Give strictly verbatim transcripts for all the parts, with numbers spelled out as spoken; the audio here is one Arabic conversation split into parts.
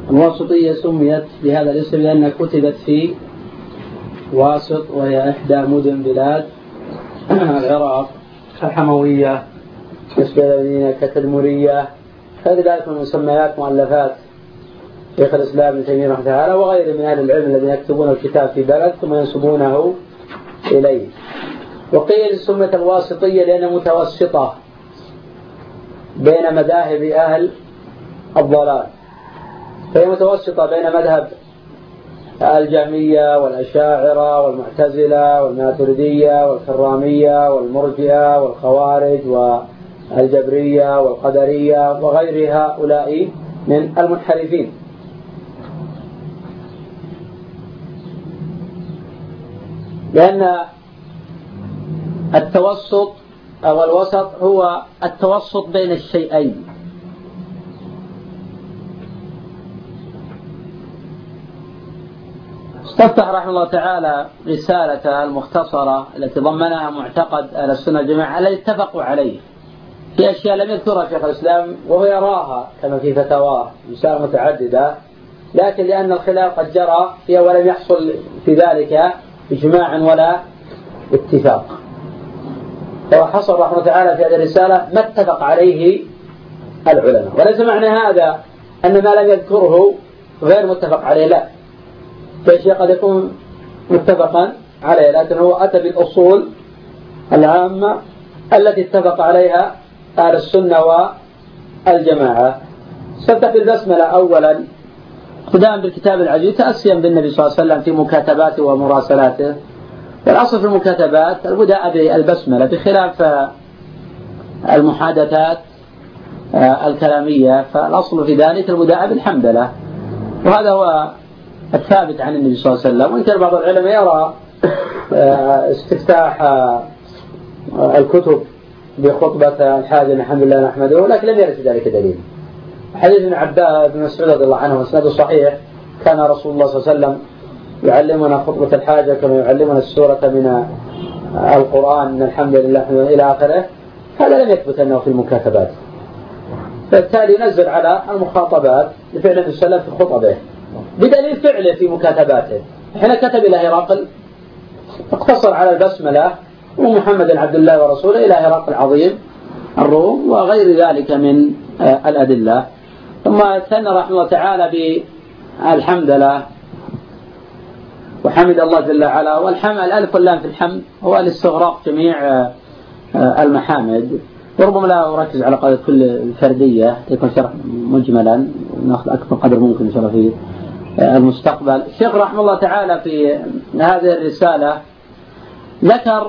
الواسطية سميت بهذا الاسم لأنها كتبت في واسط، وهي إحدى مدن بلاد العراق الحموية، بالنسبة للمدينة كتدمرية، كذلك من مسميات مؤلفات شيخ الإسلام ابن تيمية رحمه الله تعالى وغيره من أهل العلم الذين يكتبون الكتاب في بلد ثم ينسبونه إليه. وقيل سميت الواسطية لأنها متوسطة بين مذاهب أهل الضلال، فهي متوسطة بين مذهب الجهمية والأشاعرة والمعتزلة والماتريدية والكرامية والمرجئة والخوارج والجبرية والقدرية وغير هؤلاء من المنحرفين. لأن التوسط أو الوسط هو التوسط بين الشيئين. استفتح رحمه الله تعالى رسالة المختصرة التي ضمنها معتقد أهل السنة والجماعة الذي اتفقوا عليه في أشياء لم يذكرها شيخ الإسلام وهو يراها كما في فتاواه رسالة متعددة، لكن لأن الخلاف قد جرى فيها ولم يحصل في ذلك إجماع ولا اتفاق، فهو حصل رحمه الله تعالى في هذه الرسالة ما اتفق عليه العلماء. وليس معنى هذا أن ما لم يذكره غير متفق عليه، لا، فالشيء قد يكون متفقا عليه، لكن هو أتى بالأصول العامة التي اتفق عليها أهل السنة والجماعة. استفتح بالبسملة أولا اقتداء بالكتاب العزيز تأسيا بالنبي صلى الله عليه وسلم في مكاتباته ومراسلاته. والأصل في المكاتبات البداء بالبسملة بخلاف المحادثات الكلامية، فالأصل في ذلك البداء بالحمدلله، وهذا هو الثابت عن النبي صلى الله عليه وسلم. وإن كان بعض العلماء يرى استفتاح الكتب بخطبة الحاجة الحمد لله نحمده، لكن لم يرد في ذلك دليل. حديث ابن عباس بن مسعود رضي الله عنه وسنده صحيح، كان رسول الله صلى الله عليه وسلم يعلمنا خطبة الحاجة كما يعلمنا السورة من القرآن من الحمد لله إلى آخره. هذا لم يثبت أنه في المكاتبات، فبالتالي نزل على المخاطبات لفعل النبي صلى الله عليه وسلم في خطبه بدليل فعله في مكاتباته. حين كتب إلى هرقل اقتصر على البسملة ومحمد عبد الله ورسوله إلى هرقل عظيم الروم وغير ذلك من الأدلة. ثم ثنى رحمه الله تعالى بالحمد لله وحمد الله جل وعلا. والحمد الألف واللام في الحمد هو الاستغراق جميع المحامد، وربما لا أركز على قدر كل فردية، يكون شرح مجملا نأخذ أكبر قدر ممكن إن شاء الله في المستقبل. الشيخ رحمه الله تعالى في هذه الرسالة ذكر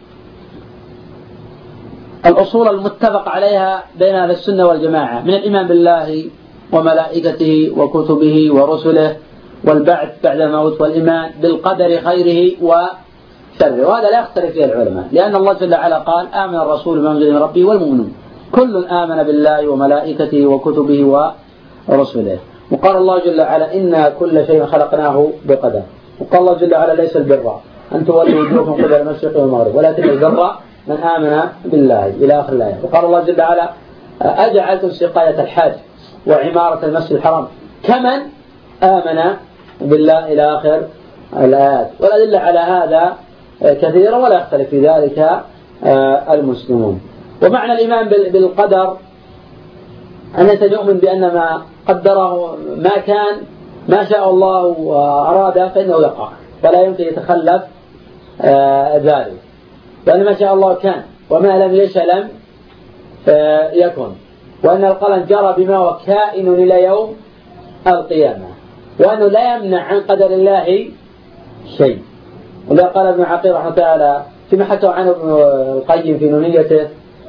الأصول المتفق عليها بين أهل السنة والجماعة من الإيمان بالله وملائكته وكتبه ورسله والبعث بعد الموت والإيمان بالقدر خيره وشره، وهذا لا يختلف فيه العلماء، لأن الله جل وعلا قال آمن الرسول بما أنزل من ربه والمؤمنون كل آمن بالله وملائكته وكتبه ورسله. وقال الله جل وعلا إنا كل شيء خلقناه بقدر. وقال الله جل وعلا ليس البر أن تولوا وجوهكم قبل المشرق والمغرب ولكن البر من آمن بالله إلى آخر الآية. وقال الله جل وعلا أجعلتم سقاية الحاج وعمارة المسجد الحرام كمن آمن بالله إلى آخر الآيات. والأدلة على هذا كثيرا ولا يختلف في ذلك المسلمون. ومعنى الإيمان بالقدر أن أنت تؤمن بأن ما قدره ما كان ما شاء الله وأراد فإنه يقع ولا يمكن يتخلف ذلك، لأن ما شاء الله كان وما لم يشأ لم يكن، وأن القلم جرى بما هو كائن إلى يوم القيامة، وأنه لا يمنع عن قدر الله شيء. ولا قال ابن عقيل رحمه الله تعالى فيما حكى عنه ابن القيم في نونيته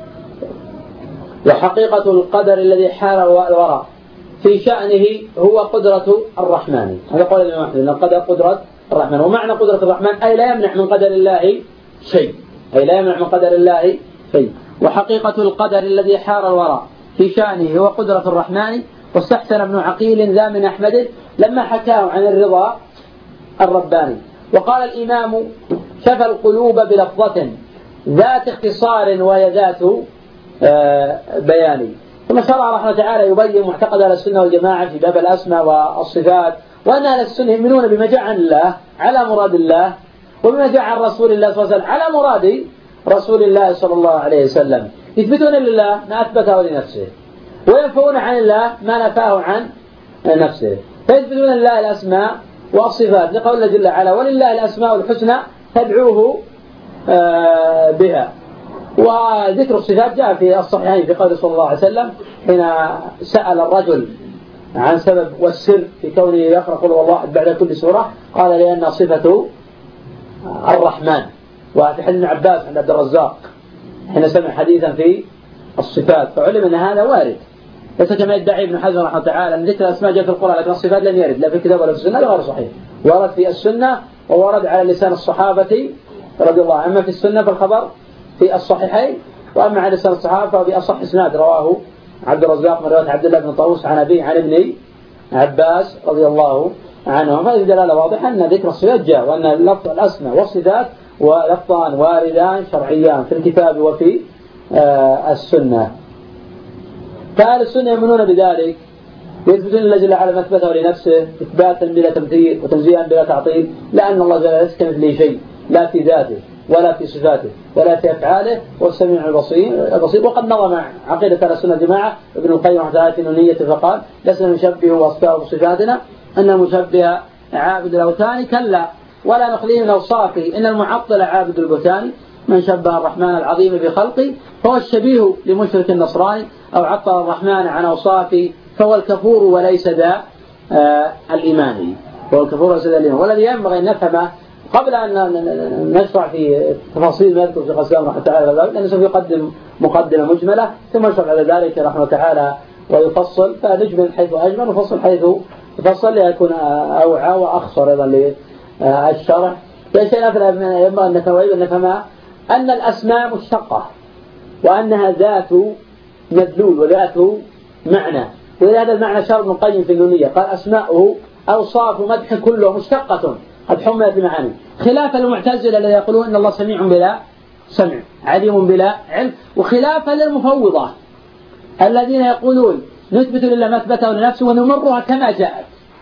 وحقيقة القدر الذي حال الورى في شأنه هو قدرة الرحمن. هذا قول الإمام أحمد أن القدر قدرة الرحمن. ومعنى قدرة الرحمن أي لا يمنع من قدر الله شيء، أي لا يمنع من قدر الله شيء. وحقيقة القدر الذي حار الورى في شأنه هو قدرة الرحمن. واستحسن ابن عقيل ذا من أحمد لما حكاه عن الرضا الرباني. وقال الإمام شفى القلوب بلفظة ذات اختصار وهي ذات بيان ثم شرع رحمه تعالى يبين معتقد اهل السنه والجماعه في باب الاسماء والصفات، وان اهل السنه يؤمنون بما جاء عن الله على مراد الله، وبما جاء عن رسول الله صلى الله عليه وسلم على مراد رسول الله صلى الله عليه وسلم. يثبتون لله ما اثبته لنفسه، وينفون عن الله ما نفاه عن نفسه. فيثبتون لله الاسماء والصفات لقول الله جل وعلا: ولله الاسماء الحسنى فادعوه بها. وذكر الصفات جاء في الصحيحين في قول صلى الله عليه وسلم حين سأل الرجل عن سبب والسر في كونه يقرأ قل هو الله بعد كل سورة، قال: لأن صفة الرحمن. وفي حديث ابن عباس عند عبد الرزاق حين سمع حديثا في الصفات، فعلم أن هذا وارد، ليس كما يدعي ابن حزم رحمه تعالى أن ذكر الأسماء جاء في القرآن، لكن الصفات لم يرد لا في الكتاب ولا في السنة، غير صحيح. ورد في السنة وورد على لسان الصحابة رضي الله عنهم، أما في السنة فالخبر في الصحيحين، وأما على لسان الصحابة فبأصح إسناد رواه عبد الرزاق من رواية عبد الله بن طاووس عن أبيه عن ابن عباس رضي الله عنهم. هذه دلالة واضحة أن ذكر الصفات جاء، وأن لفظ الأسماء والصفات ولفظان واردان شرعيان في الكتاب وفي آه السنة. فأهل السنة يؤمنون بذلك، ويثبتون الله جل وعلا ما اثبته لنفسه اثباتا بلا تمثيل وتنزيها بلا تعطيل، لأن الله جل وعلا ليس كمثله شيء، لا في ذاته ولا في صفاته ولا في أفعاله، والسميع البصير البصير. وقد نظم عقيدة أهل السنة الجماعة ابن القيم رحمه الله في نونيته فقال: لسنا نشبه وصفه بصفاتنا، أن مشبه عابد الأوثان كلا ولا نخليه من أوصافه، إن المعطل عابد البهتان، من شبه الرحمن العظيم بخلقه فهو الشبيه لمشرك النصراني، أو عطل الرحمن عن أوصافه فهو الكفور وليس ذا آه الإيمان. هو الكفور وليس ذا الإيمان. والذي ينبغي أن نفهمه قبل أن نشرع في تفاصيل ما يذكر في الإسلام رحمه تعالى، لأنه سوف يقدم مقدمة مجملة ثم يشرع على ذلك رحمه تعالى ويفصل، فنجمل حيث أجمل وفصل حيث يفصل ليكون أوعى وأخصر أيضا للشرح. شيء ينبغي أن نفهم أن الأسماء مشتقة، وأنها ذات مدلول وذات معنى، ولهذا المعنى شرط ابن القيم في النونية قال: أسماؤه أوصاف مدح كله مشتقة قد حملت بمعاني، خلافا للمعتزلة الذين يقولون إن الله سميع بلا سمع عليم بلا علم، وخلافا للمفوضة الذين يقولون نثبت لله ما اثبته لنفسه ونمرها كما جاءت،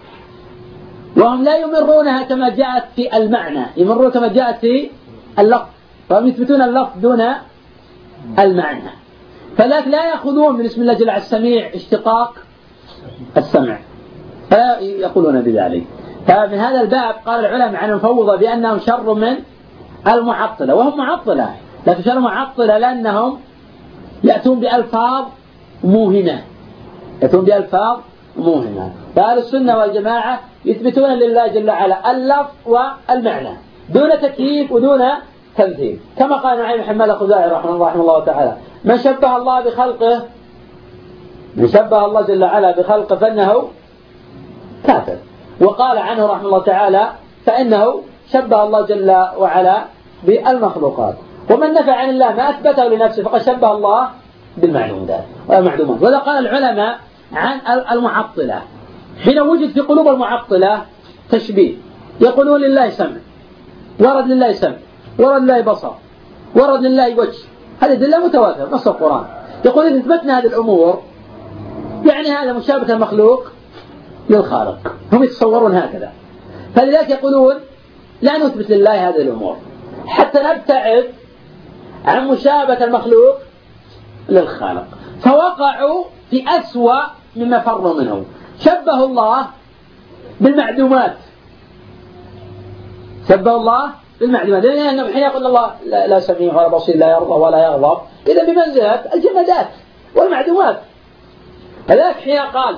وهم لا يمرونها كما جاءت في المعنى، يمرون كما جاءت في اللفظ، فهم يثبتون اللفظ دون المعنى. فذلك لا يأخذون من اسم الله جل وعلا السميع اشتقاق السمع، فلا يقولون بذلك. فمن هذا الباب قال العلماء عن المفوضة بأنهم شر من المعطلة، وهم معطلة، لكن شر معطلة لأنهم يأتون بألفاظ موهمة، يأتون بألفاظ موهمة. فأهل السنة والجماعة يثبتون لله جل وعلا اللفظ والمعنى دون تكييف ودون تمثيل، كما قال نعيم حماد الخزاعي رحمه الله رحمه الله تعالى: من شبه الله بخلقه من شبه الله جل وعلا بخلقه فإنه كافر. وقال عنه رحمه الله تعالى: فإنه شبه الله جل وعلا بالمخلوقات. ومن نفى عن الله ما أثبته لنفسه فقد شبه الله بالمعلومات والمعلومات. وإذا قال العلماء عن المعطلة حين وجد في قلوب المعطلة تشبيه، يقولون لله سمع، ورد لله سمع، ورد لله بصر، ورد لله وجه، هذه دلة متواترة نص القرآن. يقول إذا اثبتنا هذه الأمور يعني هذا مشابهة المخلوق للخالق، هم يتصورون هكذا. فلذلك يقولون لا نثبت لله هذه الأمور حتى نبتعد عن مشابهة المخلوق للخالق، فوقعوا في أسوأ مما فروا منه. شبه الله بالمعدومات، شبه الله بالمعدومات، لأنه حين يقول الله لا سميع ولا بصير لا يرضى ولا يغضب، إذا بمنزلة الجمادات والمعدومات. فذلك حين قال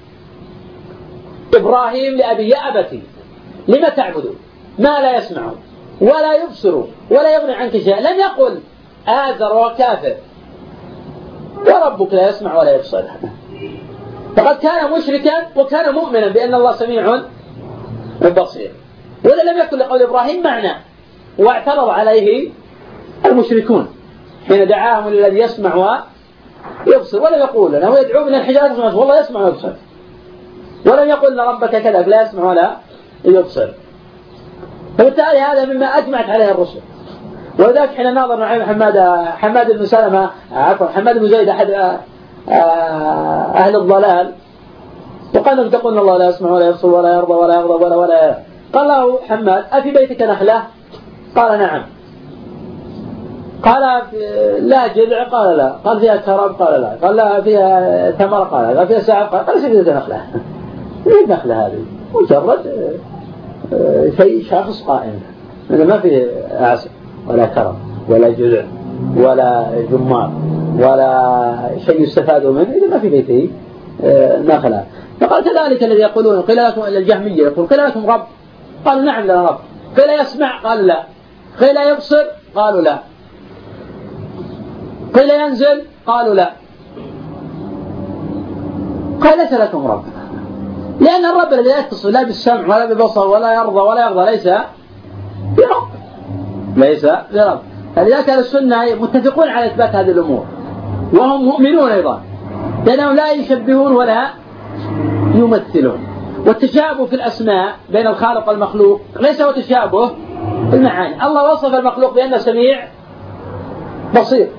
إبراهيم لأبي: يا أبتي لما تعبدون ما لا يسمع ولا يبصر ولا يغني عنك شيئا، لم يقل آزر وكافر وربك لا يسمع ولا يبصر. فقد كان مشركا وكان مؤمنا بأن الله سميع بصير، ولا لم يكن لقول إبراهيم معنى. واعترض عليه المشركون حين دعاهم للذي يسمع ويبصر، ولم يقول لنا ويدعو من الحجارة والله يسمع ويبصر، ولم يقل ان ربك كذا لا يسمع ولا يبصر. فبالتالي هذا مما اجمعت عليه الرسل. ولذلك حين ناظر نعيم حماد حماد بن سلمة عفوا حماد بن زيد احد أهل الضلال وقال لم تقولن الله لا يسمع ولا يبصر ولا يرضى ولا يغضب ولا ولا يرضى. قال له حماد أفي بيتك نخلة؟ قال نعم. قال لا جذع؟ قال لا. قال فيها كرم؟ قال لا. قال لا فيها ثمرة؟ قال لا. قال فيها ساعة؟ قال ليس فيها نخلة. ايه النخلة هذه؟ مجرد شيء شخص قائم، ما فيه عسل ولا كرم ولا جذع ولا جمار ولا شيء يستفاد منه إذا ما في بيته نخلة. فقال كذلك الذي يقولون قيل لكم إلا الجهمية يقول قيل لكم رب؟ قالوا نعم لنا رب. قيل يسمع؟ قال لا. قيل يبصر؟ قالوا لا. قيل ينزل؟ قالوا لا. قال ليس لكم رب، لأن الرب الذي يتصل لا بالسمع ولا بالبصر ولا يرضى ولا يرضى ليس برب، ليس برب. فلذلك أهل السنة متفقون على إثبات هذه الأمور وهم مؤمنون أيضا، لأنهم لا يشبهون ولا يمثلون. والتشابه في الأسماء بين الخالق والمخلوق ليس هو تشابه في المعاني. الله وصف المخلوق بأنه سميع بصير،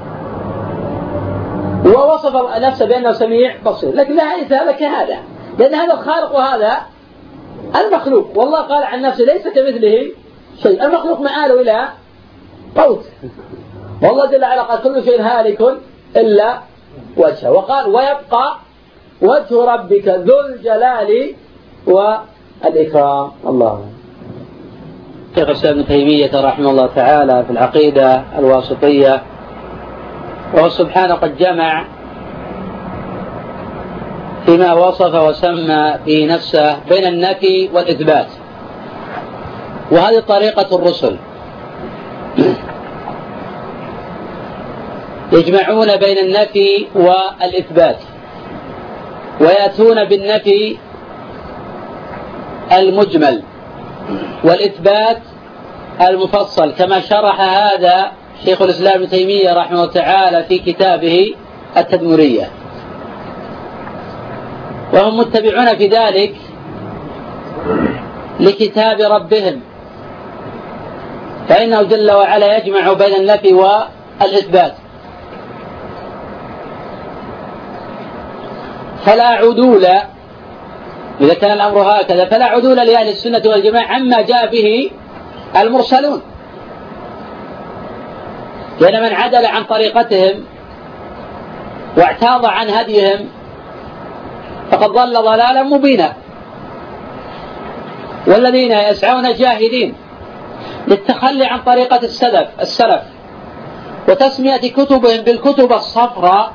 ووصف نفسه بأنه سميع بصير، لكن ليس هذا كهذا، لأن هذا الخالق وهذا المخلوق. والله قال عن نفسه ليس كمثله شيء. المخلوق مآله إلى موت، والله جل وعلا قال كل شيء هالك إلا وجهه، وقال ويبقى وجه ربك ذو الجلال والإكرام. الله. شيخ الإسلام ابن تيمية رحمه الله تعالى في العقيدة الواسطية، وهو سبحانه قد جمع فيما وصف وسمى به نفسه بين النفي والإثبات، وهذه طريقة الرسل، يجمعون بين النفي والإثبات، ويأتون بالنفي المجمل والإثبات المفصل، كما شرح هذا شيخ الإسلام ابن تيمية رحمه الله تعالى في كتابه التدمرية. وهم متبعون في ذلك لكتاب ربهم، فإنه جل وعلا يجمع بين النفي والإثبات، فلا عدول إذا كان الأمر هكذا، فلا عدول لأهل السنة والجماعة عما جاء به المرسلون، لأن من عدل عن طريقتهم واعتاض عن هديهم فقد ضل ضلالا مبينا. والذين يسعون جاهدين للتخلي عن طريقة السلف السلف وتسمية كتبهم بالكتب الصفراء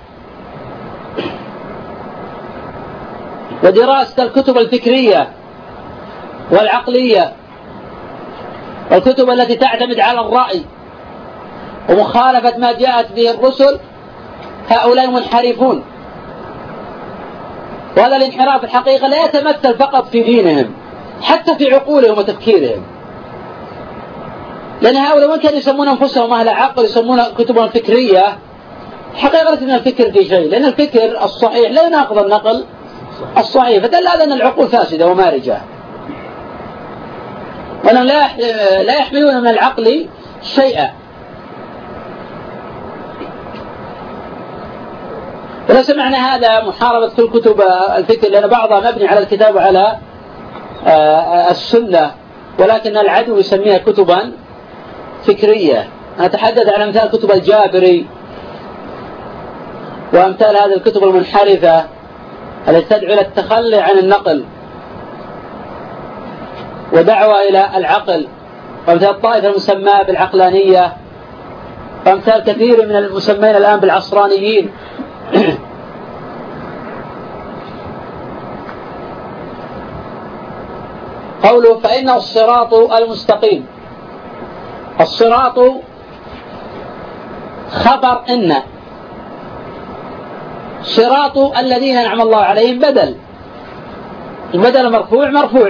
ودراسة الكتب الفكرية والعقلية والكتب التي تعتمد على الرأي ومخالفة ما جاءت به الرسل، هؤلاء منحرفون. وهذا الانحراف الحقيقة لا يتمثل فقط في دينهم، حتى في عقولهم وتفكيرهم، لأن هؤلاء وإن كانوا يسمون أنفسهم أهل عقل يسمون كتبهم فكرية، حقيقة من الفكر في شيء، لأن الفكر الصحيح لا يناقض النقل الصحيح، فدل على أن العقول فاسدة ومارجة، وأنهم لا يحملون من العقل شيئا. وليس معنى هذا محاربة كل كتب الفكر، لأن بعضها مبني على الكتاب وعلى السنة، ولكن العدو يسميها كتبا فكرية. نتحدث عن أمثال كتب الجابري وأمثال هذه الكتب المنحرفة التي تدعو إلى التخلي عن النقل ودعوة إلى العقل، وأمثال الطائفة المسماة بالعقلانية، وأمثال كثير من المسمين الآن بالعصرانيين. قوله فإنه الصراط المستقيم، الصراط خبر إن، صراط الذين أنعم الله عليهم بدل، البدل مرفوع مرفوع.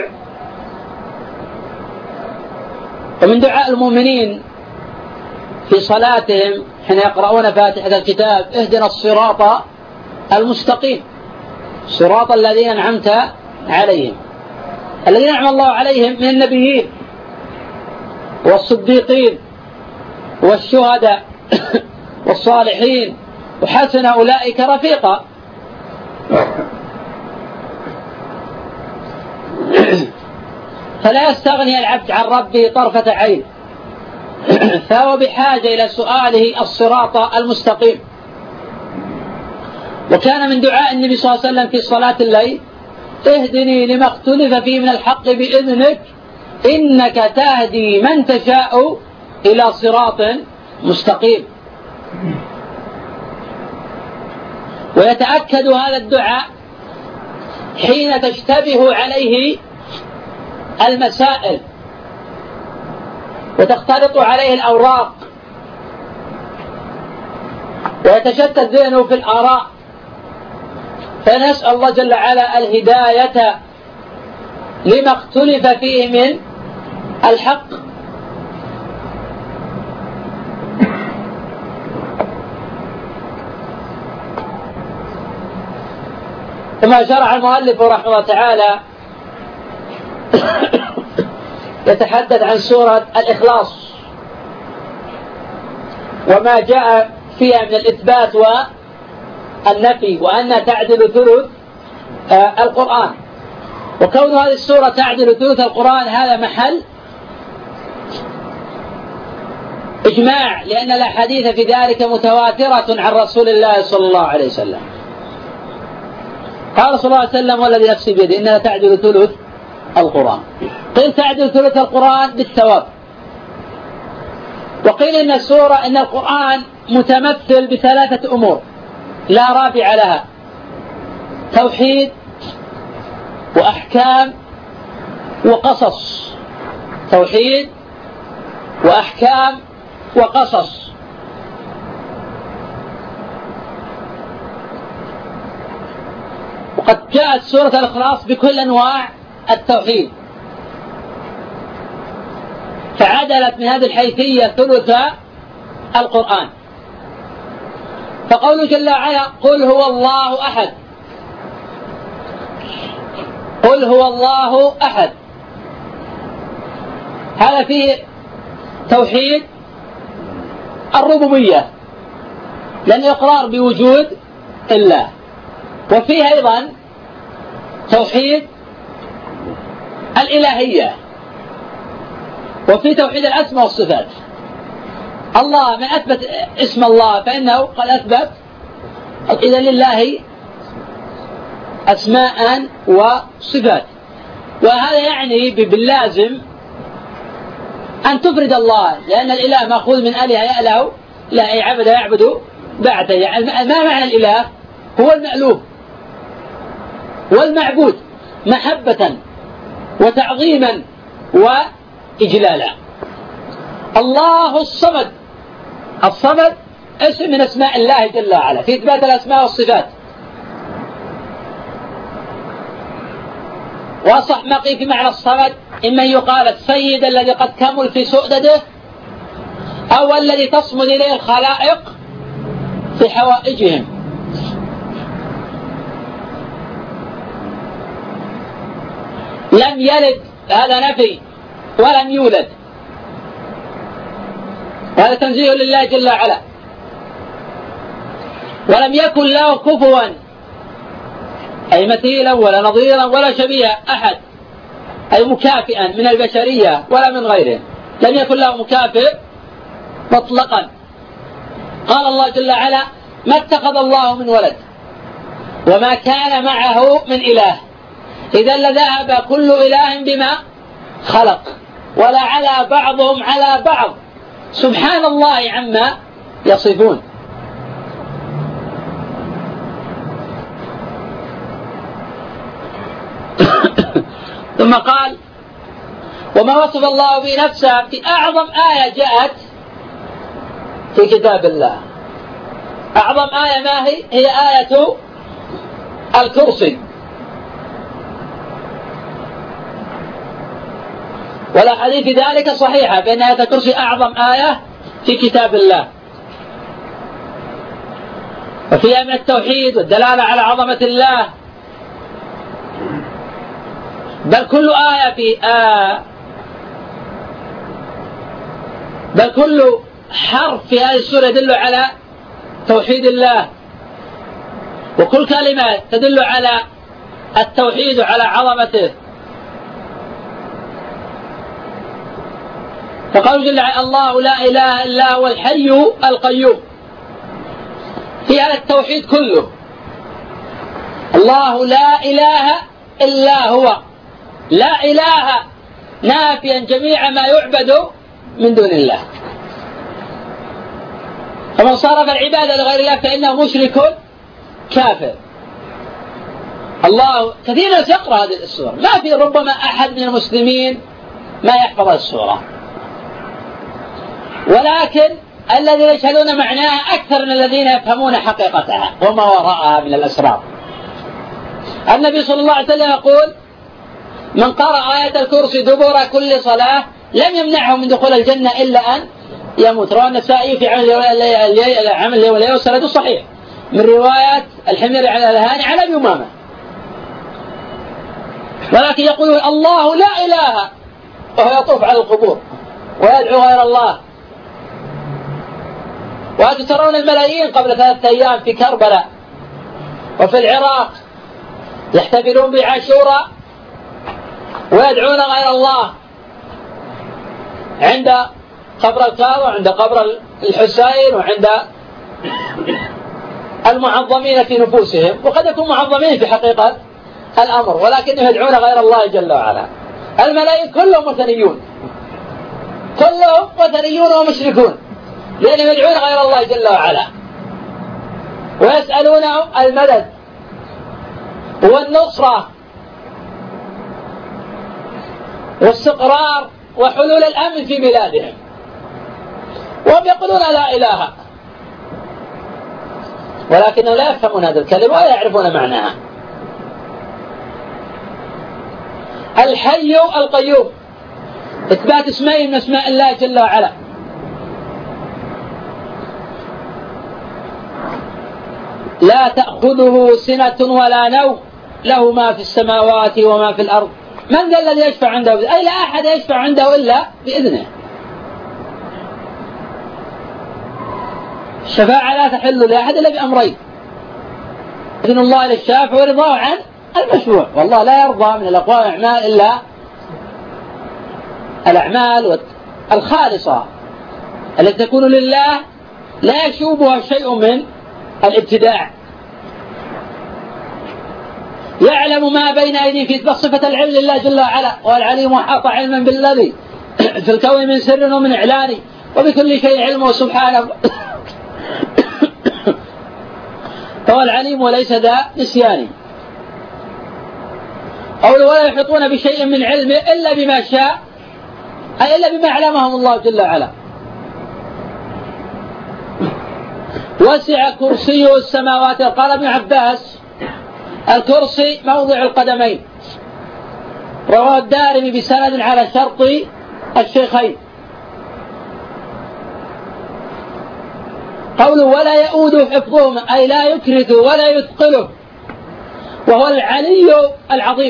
ومن دعاء المؤمنين في صلاتهم حين يقرؤون فاتحة الكتاب اهدنا الصراط المستقيم، صراط الذين أنعمت عليهم، الذين أنعم الله عليهم من النبيين والصديقين والشهداء والصالحين وحسن أولئك رفيقا. فلا يستغني العبد عن ربه طرفة عين، فهو بحاجة إلى سؤاله الصراط المستقيم. وكان من دعاء النبي صلى الله عليه وسلم في صلاة الليل: اهدني لما اختلف فيه من الحق بإذنك إنك تهدي من تشاء إلى صراط مستقيم. ويتأكد هذا الدعاء حين تشتبه عليه المسائل وتختلط عليه الأوراق ويتشتت ذهنه في الآراء، فنسأل الله جل وعلا الهداية لما اختلف فيه من الحق. ثم شرع المؤلف رحمه الله تعالى يتحدث عن سورة الإخلاص وما جاء فيها من الإثبات والنفي، وأن تعدل ثلث القرآن. وكون هذه السورة تعدل ثلث القرآن هذا محل إجماع، لأن الأحاديث في ذلك متواترة عن رسول الله صلى الله عليه وسلم. قال صلى الله عليه وسلم: والذي نفسي بيده إنها تعدل ثلث القرآن. قيل تعدل ثلث القرآن بالثواب، وقيل إن السورة إن القرآن متمثل بثلاثة أمور لا رابع لها: توحيد وأحكام وقصص. توحيد وأحكام وقصص. وقد جاءت سورة الإخلاص بكل أنواع التوحيد، فعدلت من هذه الحيثية ثلث القرآن. فقوله جل وعلا: قل هو الله أحد. قل هو الله أحد، هذا فيه توحيد الربوبية لأن إقرار بوجود الله، وفيه أيضا توحيد الإلهية، وفي توحيد الأسماء والصفات. الله من أثبت اسم الله فإنه قد أثبت إذا لله أسماء وصفات، وهذا يعني باللازم أن تفرد الله، لأن الإله مأخوذ من أله يأله، لا يعبد يعبد بعده. يعني ما معنى الإله؟ هو المألوه والمعبود محبة وتعظيما وإجلالا. الله الصمد. الصمد اسم من اسماء الله جل وعلا في إثبات الأسماء والصفات. وأصح ما قيل في معنى الصمد إما يقال السيد الذي قد كمل في سؤدده، أو الذي تصمد إليه الخلائق في حوائجهم. لم يلد، هذا نفي، ولم يولد، وهذا تنزيه لله جل وعلا. ولم يكن له كفوا، أي مثيلا ولا نظيرا ولا شبيه أحد، أي مكافئا من البشرية ولا من غيره. لم يكن له مكافئ مطلقا. قال الله جل وعلا: ما اتخذ الله من ولد وما كان معه من إله إذا لذهب كل إله بما خلق ولا على بعضهم على بعض سبحان الله عما يصفون. ثم قال: وما وصف الله به نفسه في أعظم آية جاءت في كتاب الله. أعظم آية ما هي؟ هي آية الكرسي. والأحاديث في ذلك صحيحة بأن آية الكرسي أعظم آية في كتاب الله، وفيها من التوحيد والدلالة على عظمة الله. بل كل آية في آه بل كل حرف في هذه السورة يدل على توحيد الله، وكل كلمة تدل على التوحيد وعلى عظمته. فقال جل وعلا الله لا إله إلا هو الحي القيوم، في هذا التوحيد كله. الله لا إله إلا هو، لا إله نافيا جميع ما يعبد من دون الله، فمن صرف العبادة لغير الله فإنه مشرك كافر. الله كثير يقرأ هذه السورة، ما في ربما أحد من المسلمين ما يحفظ السورة، ولكن الذين يشهدون معناها أكثر من الذين يفهمون حقيقتها وما وراءها من الأسرار. النبي صلى الله عليه وسلم يقول من قرأ آية الكرسي دبر كل صلاة لم يمنعه من دخول الجنة إلا أن يموت. رواه النسائي في عمل اليوم والليلة والسند الصحيح من رواية الحمير عن الهاني عن أبي أمامة. ولكن يقولون الله لا إله وهو يطوف على القبور ويدعو غير الله. وأنتم ترون الملايين قبل ثلاثة أيام في كربلاء وفي العراق يحتفلون بعاشوراء ويدعون غير الله عند قبر الكاظم وعند قبر الحسين وعند المعظمين في نفوسهم، وقد يكون معظمين في حقيقة الأمر، ولكنهم يدعون غير الله جل وعلا. الملايين كلهم وثنيون، كلهم وثنيون ومشركون، لأنهم يدعون غير الله جل وعلا ويسألونه المدد والنصرة والاستقرار وحلول الأمن في بلادهم، وهم يقولون لا إله، ولكنهم لا يفهمون هذه الكلمة ولا يعرفون معناها. الحي القيوم إثبات اسمين من اسماء الله جل وعلا. لا تأخذه سنة ولا نوم له ما في السماوات وما في الأرض من ذا الذي يشفع عنده؟ أي لا أحد يشفع عنده إلا بإذنه. الشفاعة لا تحل لأحد إلا بأمرين: إذن الله للشافع ورضاه عن المشروع. والله لا يرضى من الأقوال والأعمال إلا الأعمال الخالصة التي تكون لله لا يشوبها شيء من الابتداع. يعلم ما بين أيديهم في صفة العلم لله جل وعلا، والعليم أحاط علما بالذي في الكون من سر ومن إعلان وبكل شيء علمه سبحانه فهو العليم وليس ذا نسيان. قوله ولا يحيطون بشيء من علمه إلا بما شاء، أي إلا بما علمهم الله جل وعلا. وسع كرسيه السماوات. قال ابن عباس الكرسي موضع القدمين. رواه الدارمي بسند على شرط الشيخين. قوله ولا يؤود حفظهما أي لا يكرث ولا يثقله، وهو العلي العظيم.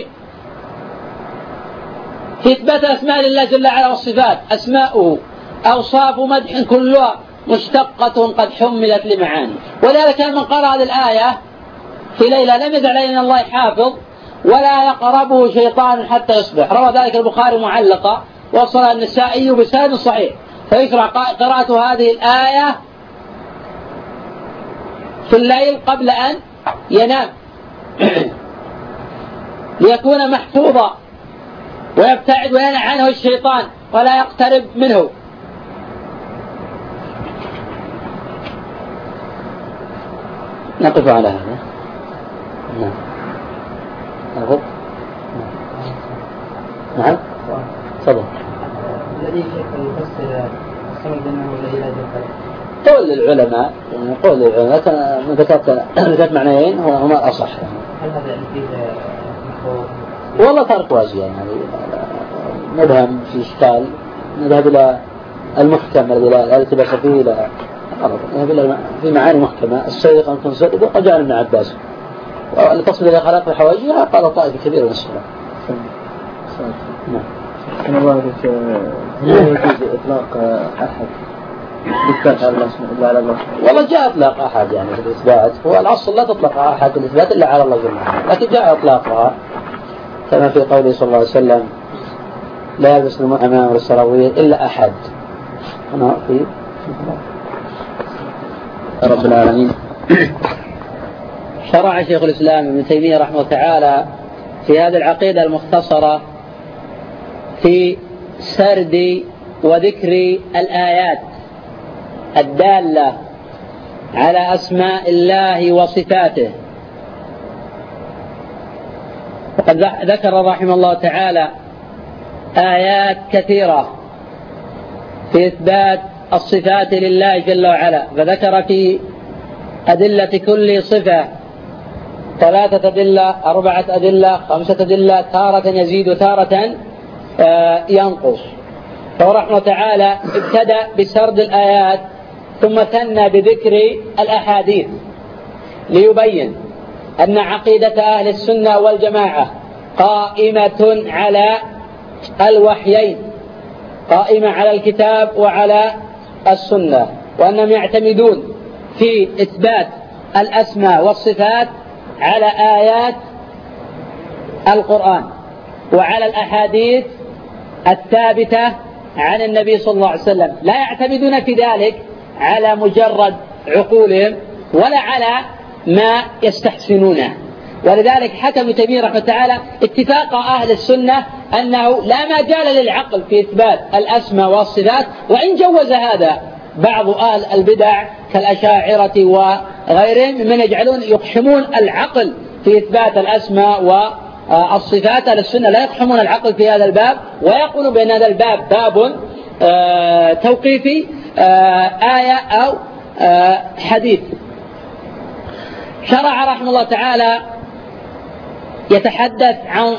في إثبات أسماء الله جل وعلا والصفات. أسماؤه أوصاف مدح كلها مشتقة قد حملت لمعاني. ولذلك من قرأ هذه الآية في ليلة لم يزل عليه من الله حافظ ولا يقربه شيطان حتى يصبح. روى ذلك البخاري معلقة وصل النسائي بسند صحيح. فيشرع قراءة هذه الآية في الليل قبل أن ينام ليكون محفوظا ويبتعد وينع عنه الشيطان ولا يقترب منه. نقف على هذا. نعم. نعم. نعم. تفضل. الذي يفسر السمع بأنه لا إله إلا الله. قول العلماء يعني قول العلماء كان من ذكرت ذكرت معنيين هما الأصح. هل هذا يعني فيه والله فرق واسع يعني مبهم في إشكال. نذهب إلى المحكم الذي التي بس فيه إلى نذهب إلى في معاني محكمة. الصديق أن تنصدق وجاء ابن عباس لتصل إلى خلاق الحواجز قال طائفة كبيرة من الصلاة. نعم. أنا الله بك لا يجوز إطلاق أحد والله جاء إطلاق أحد يعني في الإثبات، هو الأصل لا تطلق أحد في الإثبات إلا على الله جل وعلا، لكن جاء إطلاقها كما في قوله صلى الله عليه وسلم لا يلبس الأمام والسراويل إلا أحد. أنا في رب العالمين. شرع شيخ الإسلام ابن تيمية رحمه الله تعالى في هذه العقيدة المختصرة في سرد وذكر الآيات الدالة على أسماء الله وصفاته. وقد ذكر رحمه الله تعالى آيات كثيرة في إثبات الصفات لله جل وعلا، فذكر في أدلة كل صفة ثلاثة أدلة، أربعة أدلة، خمسة أدلة، تارة يزيد وتارة ينقص. فرحمه تعالى ابتدأ بسرد الآيات ثم ثنى بذكر الأحاديث ليبين أن عقيدة أهل السنة والجماعة قائمة على الوحيين، قائمة على الكتاب وعلى السنة، وأنهم يعتمدون في إثبات الأسماء والصفات على آيات القرآن وعلى الأحاديث الثابتة عن النبي صلى الله عليه وسلم، لا يعتمدون في ذلك على مجرد عقولهم ولا على ما يستحسنونه. ولذلك حكم ابن تيمية رحمه الله تعالى اتفاق أهل السنة أنه لا مجال للعقل في إثبات الأسماء والصفات، وإن جوز هذا بعض أهل البدع كالأشاعرة وغيرهم من يجعلون يقحمون العقل في إثبات الأسماء والصفات. أهل السنة لا يقحمون العقل في هذا الباب، ويقولون بأن هذا الباب باب توقيفي، آية أو حديث. شرع رحمه الله تعالى يتحدث عن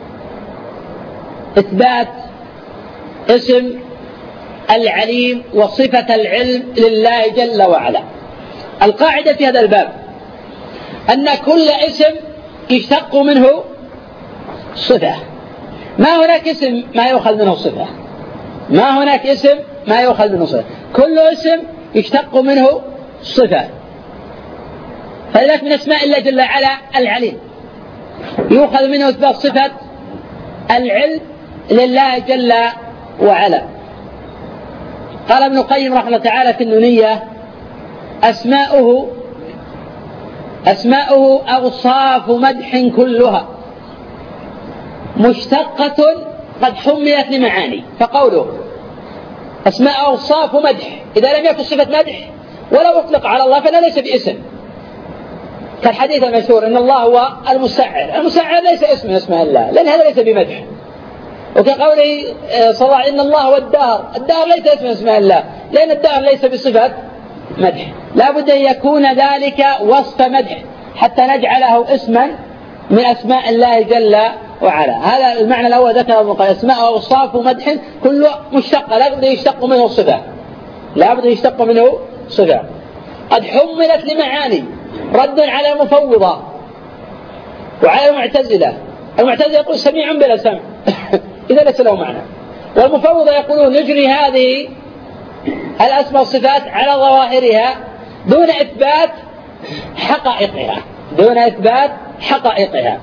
إثبات اسم العليم وصفة العلم لله جل وعلا. القاعدة في هذا الباب أن كل اسم يشتق منه صفة، ما هناك اسم ما يؤخذ منه صفة، ما هناك اسم ما يؤخذ منه صفة، كل اسم يشتق منه صفة. فلذلك من اسماء الله جل وعلا العليم يؤخذ منه إثبات صفة العلم لله جل وعلا. قال ابن القيم رحمه الله تعالى في النونية أسماؤه أسماؤه أوصاف مدح كلها مشتقة قد حملت لمعاني. فقوله أسماء أوصاف مدح إذا لم يكن صفة مدح ولو أطلق على الله فلا ليس باسم، كالحديث المشهور إن الله هو المسعر، المسعر ليس اسم من اسماء الله لأن هذا ليس بمدح. وكقوله صلى الله عليه وسلم إن الله هو الدهر، الدهر ليس اسم من اسماء الله لأن الدهر ليس بصفة مدح، لا بد أن يكون ذلك وصف مدح حتى نجعله اسما من أسماء الله جل وعلا. هذا المعنى الأول ذكر ابن القيم أسماء أوصاف مدح كله مشتقة، لا بد يشتق منه صفة، لا بد يشتق منه صفة قد حملت لمعاني، رد على المفوضة وعلى المعتزلة. المعتزلة يقول سميع بلا سمع إذا ليس له معنى، والمفوضة يقولون نجري هذه الأسماء والصفات على ظواهرها دون إثبات حقائقها، دون إثبات حقائقها.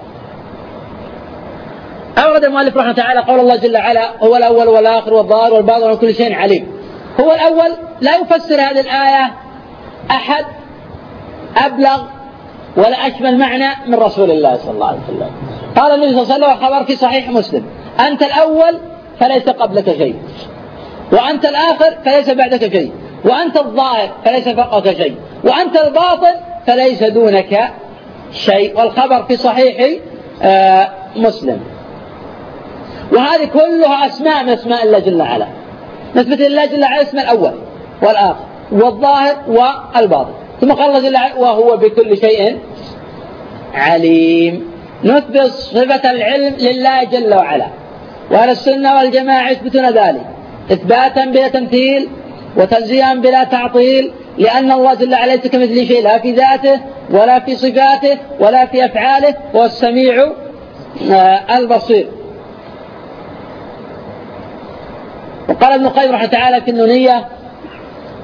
أورد المؤلف رحمه تعالى قول الله جل وعلا هو الأول والآخر والظاهر والباطن وكل شيء عليم. هو الأول لا يفسر هذه الآية أحد أبلغ ولا أشمل معنى من رسول الله صلى الله عليه وسلم. قال النبي صلى الله عليه وسلم خبر في صحيح مسلم أنت الأول فليس قبلك شيء، وأنت الآخر فليس بعدك شيء، وأنت الظاهر فليس فوقك شيء، وأنت الباطن فليس دونك شيء. والخبر في صحيح آه مسلم. وهذه كلها أسماء من أسماء الله جل وعلا، نسبة لله جل وعلا اسم الأول والآخر والظاهر والباطن. ثم قال الله جل وعلا وهو بكل شيء عليم. نثبت صفة العلم لله جل وعلا، وأهل السنة والجماعة يثبتون ذلك إثباتا بلا تمثيل وتنزيها بلا تعطيل، لأن الله جل وعلا ليس كمثله شيء لا في ذاته ولا في صفاته ولا في أفعاله، وهو السميع البصير. وقال ابن القيم رحمه تعالى في النونية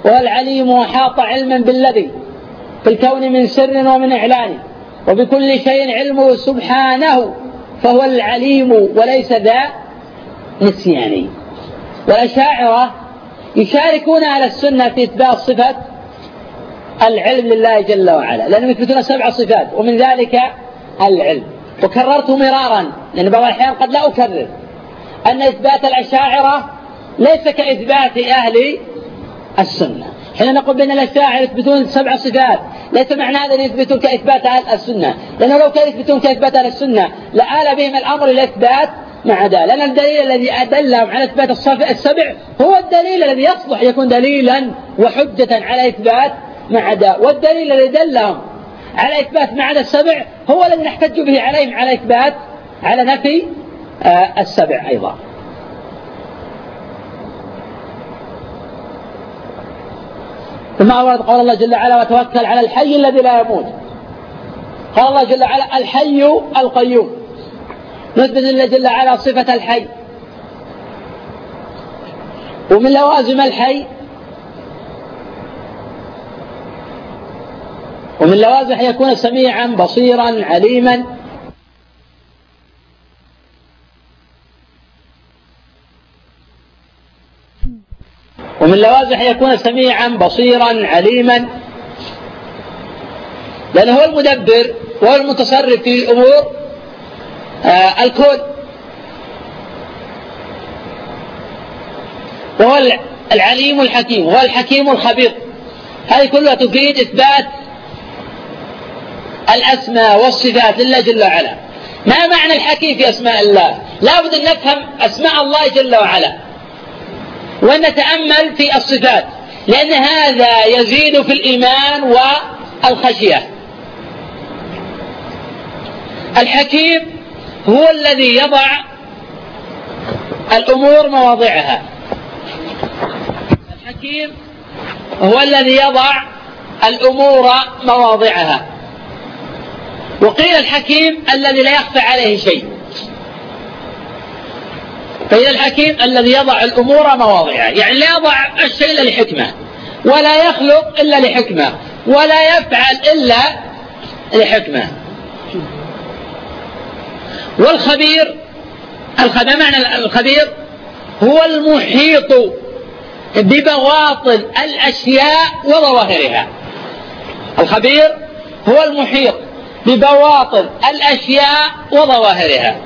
وهو العليم وحاط علما بالذي في الكون من سر ومن إعلان، وبكل شيء علمه سبحانه، فهو العليم وليس ذا نسيان. والأشاعرة يشاركون على السنة في إثبات صفة العلم لله جل وعلا، لأنهم يثبتون سبع صفات ومن ذلك العلم. وكررته مرارا لأن بعض الأحيان قد لا أكرر أن إثبات الأشاعرة ليس كإثبات أهل السنة. حين نقول بأن الأشاعرة يثبتون سبع صفات ليس معنى هذا أن يثبتون كإثبات أهل السنة، لأنه لو كانوا يثبتون كإثبات أهل السنة لآل بهم الأمر إلى إثبات ما عدا، لأن الدليل الذي أدلهم على إثبات السبع هو الدليل الذي يصلح يكون دليلا وحجة على إثبات ما عدا، والدليل الذي دلهم على إثبات ما عدا السبع هو الذي نحتج به عليهم على إثبات على نفي آه السبع أيضا. ثم أورد قول الله جل وعلا وتوكل على الحي الذي لا يموت. قال الله جل وعلا الحي القيوم، نثبت لله جل وعلا صفة الحي. ومن لوازم الحي ومن لوازم أن يكون سميعا بصيرا عليما. ومن لوازم أن يكون سميعا بصيرا عليما، لأنه هو المدبر وهو المتصرف في أمور آه الكون، وهو العليم الحكيم وهو الحكيم الخبير. هذه كلها تفيد إثبات الأسماء والصفات لله جل وعلا. ما معنى الحكيم في أسماء الله؟ لا بد أن نفهم أسماء الله جل وعلا ونتأمل في الصفات، لأن هذا يزيد في الإيمان والخشية. الحكيم هو الذي يضع الأمور مواضعها. الحكيم هو الذي يضع الأمور مواضعها. وقيل الحكيم الذي لا يخفى عليه شيء. قيل الحكيم الذي يضع الأمور مواضعها، يعني لا يضع الشيء إلا لحكمة، ولا يخلق إلا لحكمة، ولا يفعل إلا لحكمة. والخبير، الخبير معنى الخبير هو المحيط ببواطن الأشياء وظواهرها. الخبير هو المحيط ببواطن الأشياء وظواهرها.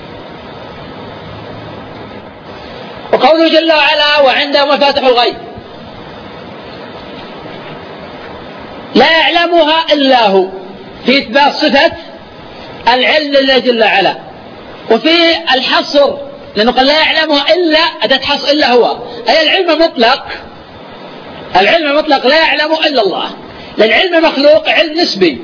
وقوله جل وعلا وعنده مفاتح الغيب، لا يعلمها إلا هو، في إثبات صفة العلم لله جل وعلا. وفي الحصر لأنه قال لا يعلمها إلا أداة حصر إلا هو، أي العلم مطلق. العلم مطلق لا يعلمه إلا الله، لأن العلم مخلوق علم نسبي.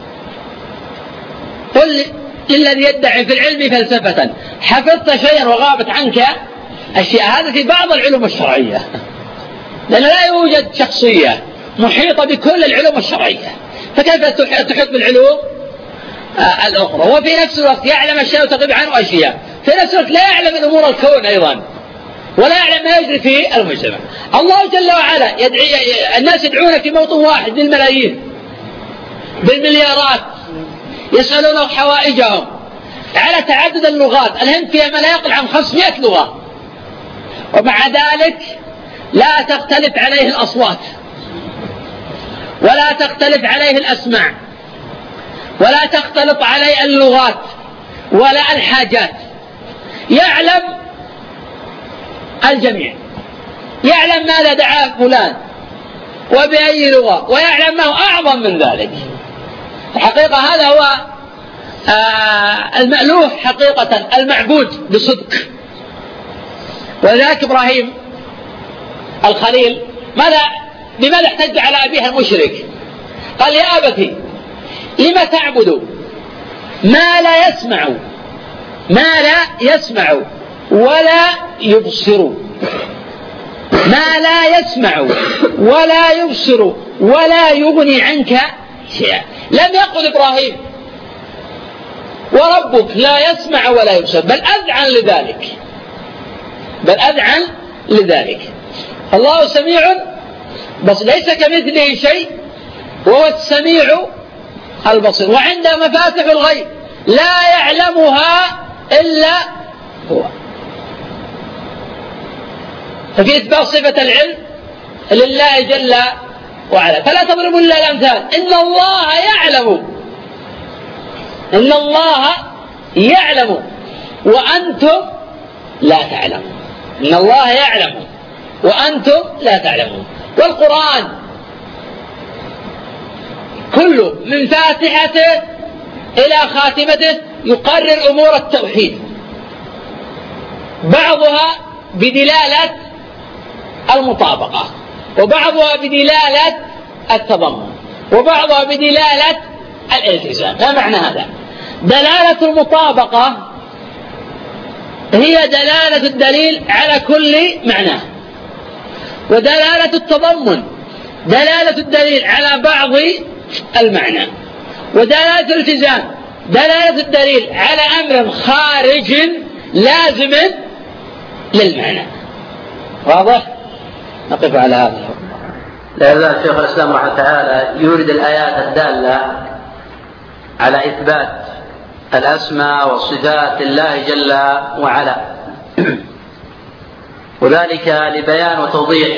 قل للذي يدعي في العلم فلسفة حفظت شيئا وغابت عنك أشياء. هذا في بعض العلوم الشرعية، لأن لا يوجد شخصية محيطة بكل العلوم الشرعية، فكيف تحيط بالعلوم آه الأخرى؟ وفي نفس الوقت يعلم أشياء وتغيب عنه أشياء، في نفس الوقت لا يعلم الأمور الكون أيضا، ولا يعلم ما يجري في المجتمع. الله جل وعلا يدعي، الناس يدعون في موطن واحد بالملايين بالمليارات، يسألونه حوائجهم على تعدد اللغات. الهند فيها ما لا يقل عن خمسمائة لغة، ومع ذلك لا تختلف عليه الأصوات، ولا تختلف عليه الأسماع، ولا تختلط عليه اللغات ولا الحاجات. يعلم الجميع، يعلم ماذا دعا فلان وبأي لغة، ويعلم ما هو أعظم من ذلك. الحقيقة هذا هو آه المألوف حقيقة، المعبود بصدق. ولذلك إبراهيم الخليل ماذا بماذا احتج على أبيه المشرك؟ قال يا أبتي لما تعبد ما لا يسمع ما لا يسمع ولا يبصر، ما لا يسمع ولا يبصر ولا يغني عنك شيئا. لم يقل إبراهيم وربك لا يسمع ولا يبصر، بل أذعن لذلك، بل أذعن لذلك. الله سميع بس ليس كمثله شيء وهو السميع البصير. وعنده مفاتح الغيب لا يعلمها إلا هو. ففي إثبات صفة العلم لله جل وعلا. فلا تضربوا إلا الأمثال. إن الله يعلم، إن الله يعلم وأنتم لا تعلمون. إن الله يعلم وأنتم لا تعلمون. والقرآن كله من فاتحته إلى خاتمته يقرر أمور التوحيد، بعضها بدلالة المطابقة، وبعضها بدلالة التضمن، وبعضها بدلالة الالتزام. ما معنى هذا؟ دلالة المطابقة هي دلالة الدليل على كل معناه، ودلالة التضمن دلالة الدليل على بعض المعنى، ودلالة الالتزام دلالة الدليل على أمر خارج لازم للمعنى. واضح؟ نقف على هذا. لا يزال شيخ الإسلام رحمه الله تعالى يورد الآيات الدالة على إثبات الأسماء والصفات لله جل وعلا، وذلك لبيان وتوضيح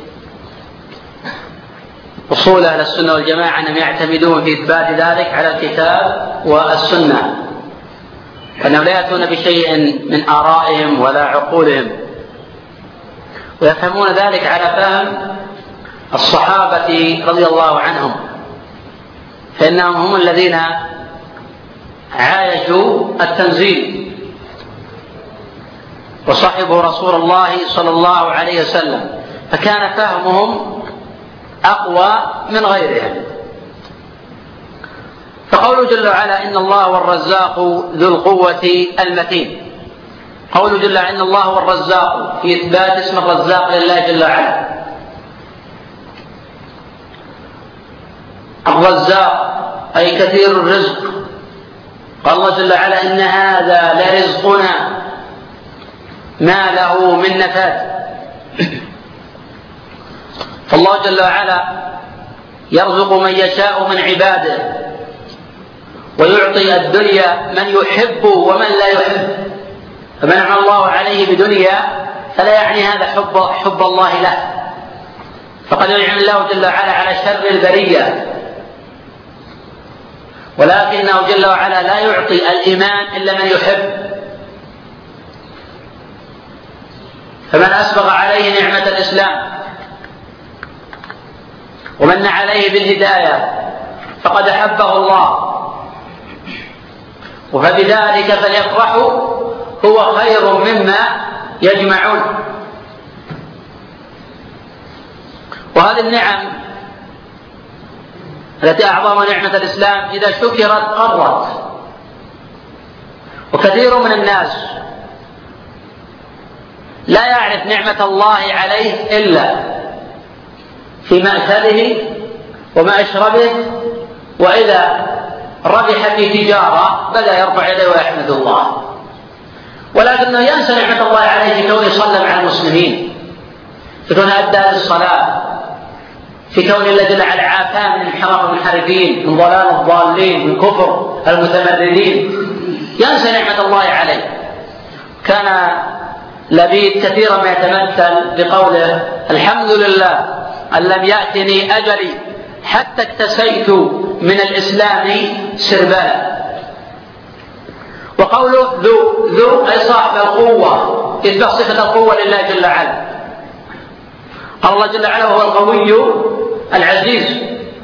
أصول أهل السنة والجماعة أنهم يعتمدون في إثبات ذلك على الكتاب والسنة، فإنهم لا يأتون بشيء من آرائهم ولا عقولهم، ويفهمون ذلك على فهم الصحابة رضي الله عنهم، فإنهم هم الذين عايشوا التنزيل وصحبوا رسول الله صلى الله عليه وسلم، فكان فهمهم أقوى من غيرهم. فقوله جل وعلا إن الله هو الرزاق ذو القوة المتين، قوله جل وعلا إن الله هو الرزاق في إثبات اسم الرزاق لله جل وعلا. الرزاق أي كثير الرزق. قال الله جل وعلا إن هذا لرزقنا ما له من نفاد. فالله جل وعلا يرزق من يشاء من عباده، ويعطي الدنيا من يحب ومن لا يحب، فمنع الله عليه بدنيا فلا يعني هذا حب, حب الله له، فقد ينعم الله جل وعلا على شر البرية، ولكنه جل وعلا لا يعطي الإيمان إلا من يحب. فمن أسبغ عليه نعمة الإسلام ومن عليه بالهداية فقد أحبه الله، وفبذلك فليفرحوا هو خير مما يجمعون. وهذه النعم التي أعظم نعمة الإسلام إذا شكرت قرت، وكثير من الناس لا يعرف نعمة الله عليه إلا في مأكله ومشربه، وإذا ربح في تجارة بدأ يرفع يديه ويحمد الله، ولكنه ينسى نعمة الله عليه في كونه صلى مع المسلمين، في كونه أدى للصلاة، في كونه الله جل وعلا عافاه من انحراف المنحرفين، من ضلال الضالين، من كفر المتمردين، ينسى نعمة الله عليه. كان لبيد كثيرا ما يتمثل بقوله الحمد لله أن لم يأتني أجلي حتى اكتسيت من الإسلام سربالا. وقوله ذو ذو أي صاحب القوة، إثبات صفة القوة لله جل وعلا. قال الله جل وعلا هو القوي العزيز.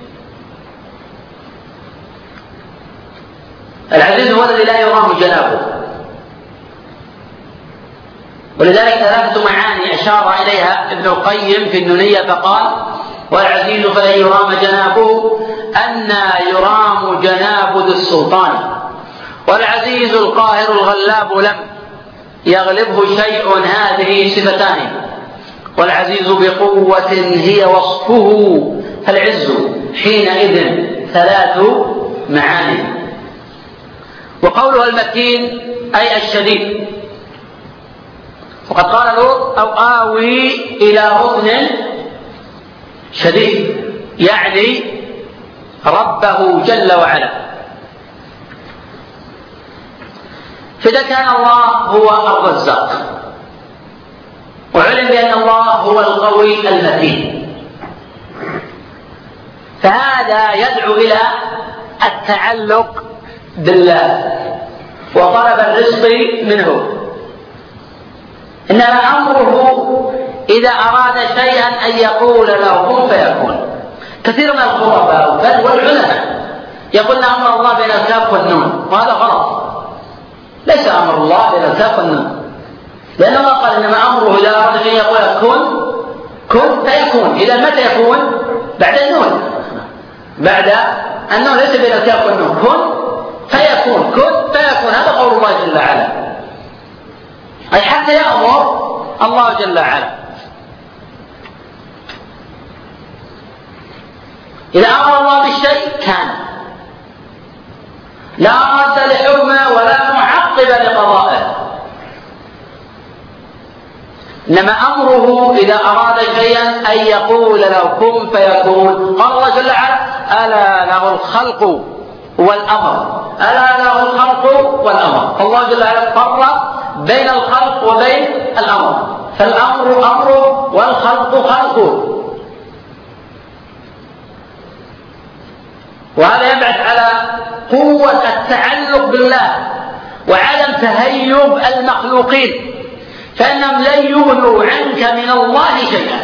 العزيز هو الذي لا يرام جنابه، ولذلك ثلاثة معاني أشار إليها ابن القيم في النونية فقال والعزيز فلا يرام جنابه أن يرام جناب ذو السلطان، والعزيز القاهر الغلاب لم يغلبه شيء، هذه صفتان، والعزيز بقوة هي وصفه، فالعز حينئذ ثلاث معاني. وقوله المتين أي الشديد، وقد قال لوط أو آوي إلى ركن شديد، يعني ربه جل وعلا. فإذا كان الله هو الرزاق، وعلم بأن الله هو القوي المتين، فهذا يدعو إلى التعلق بالله وطلب الرزق منه. إنما أمره إذا أراد شيئا أن يقول له كن فيكون. كثير من الخرفاء بل والعلماء يقولون أمر الله بين الكاف والنون، وهذا غلط. ليس أمر الله بين الكاف والنون، لأن الله قال إنما أمره إذا أراد شيئا يقول كن كن فيكون. إذا متى يكون؟ بعد النون، بعد النون، ليس بين الكاف والنون. كن فيكون، كن فيكون، هذا قول الله جل وعلا، أي حتى يأمر الله جل وعلا. إذا أمر الله بالشيء كان، لا رد لحكمه ولا معقب لقضائه. إنما أمره إذا أراد شيئا أن يقول له كن فيكون. قال الله جل وعلا ألا له الخلق والأمر، ألا له الخلق والأمر. الله جل وعلا فرق بين الخلق وبين الأمر، فالأمر أمره والخلق خلقه. وهذا يبعث على قوة التعلق بالله وعدم تهيب المخلوقين، فإنهم لن يغنوا عنك من الله شيئا.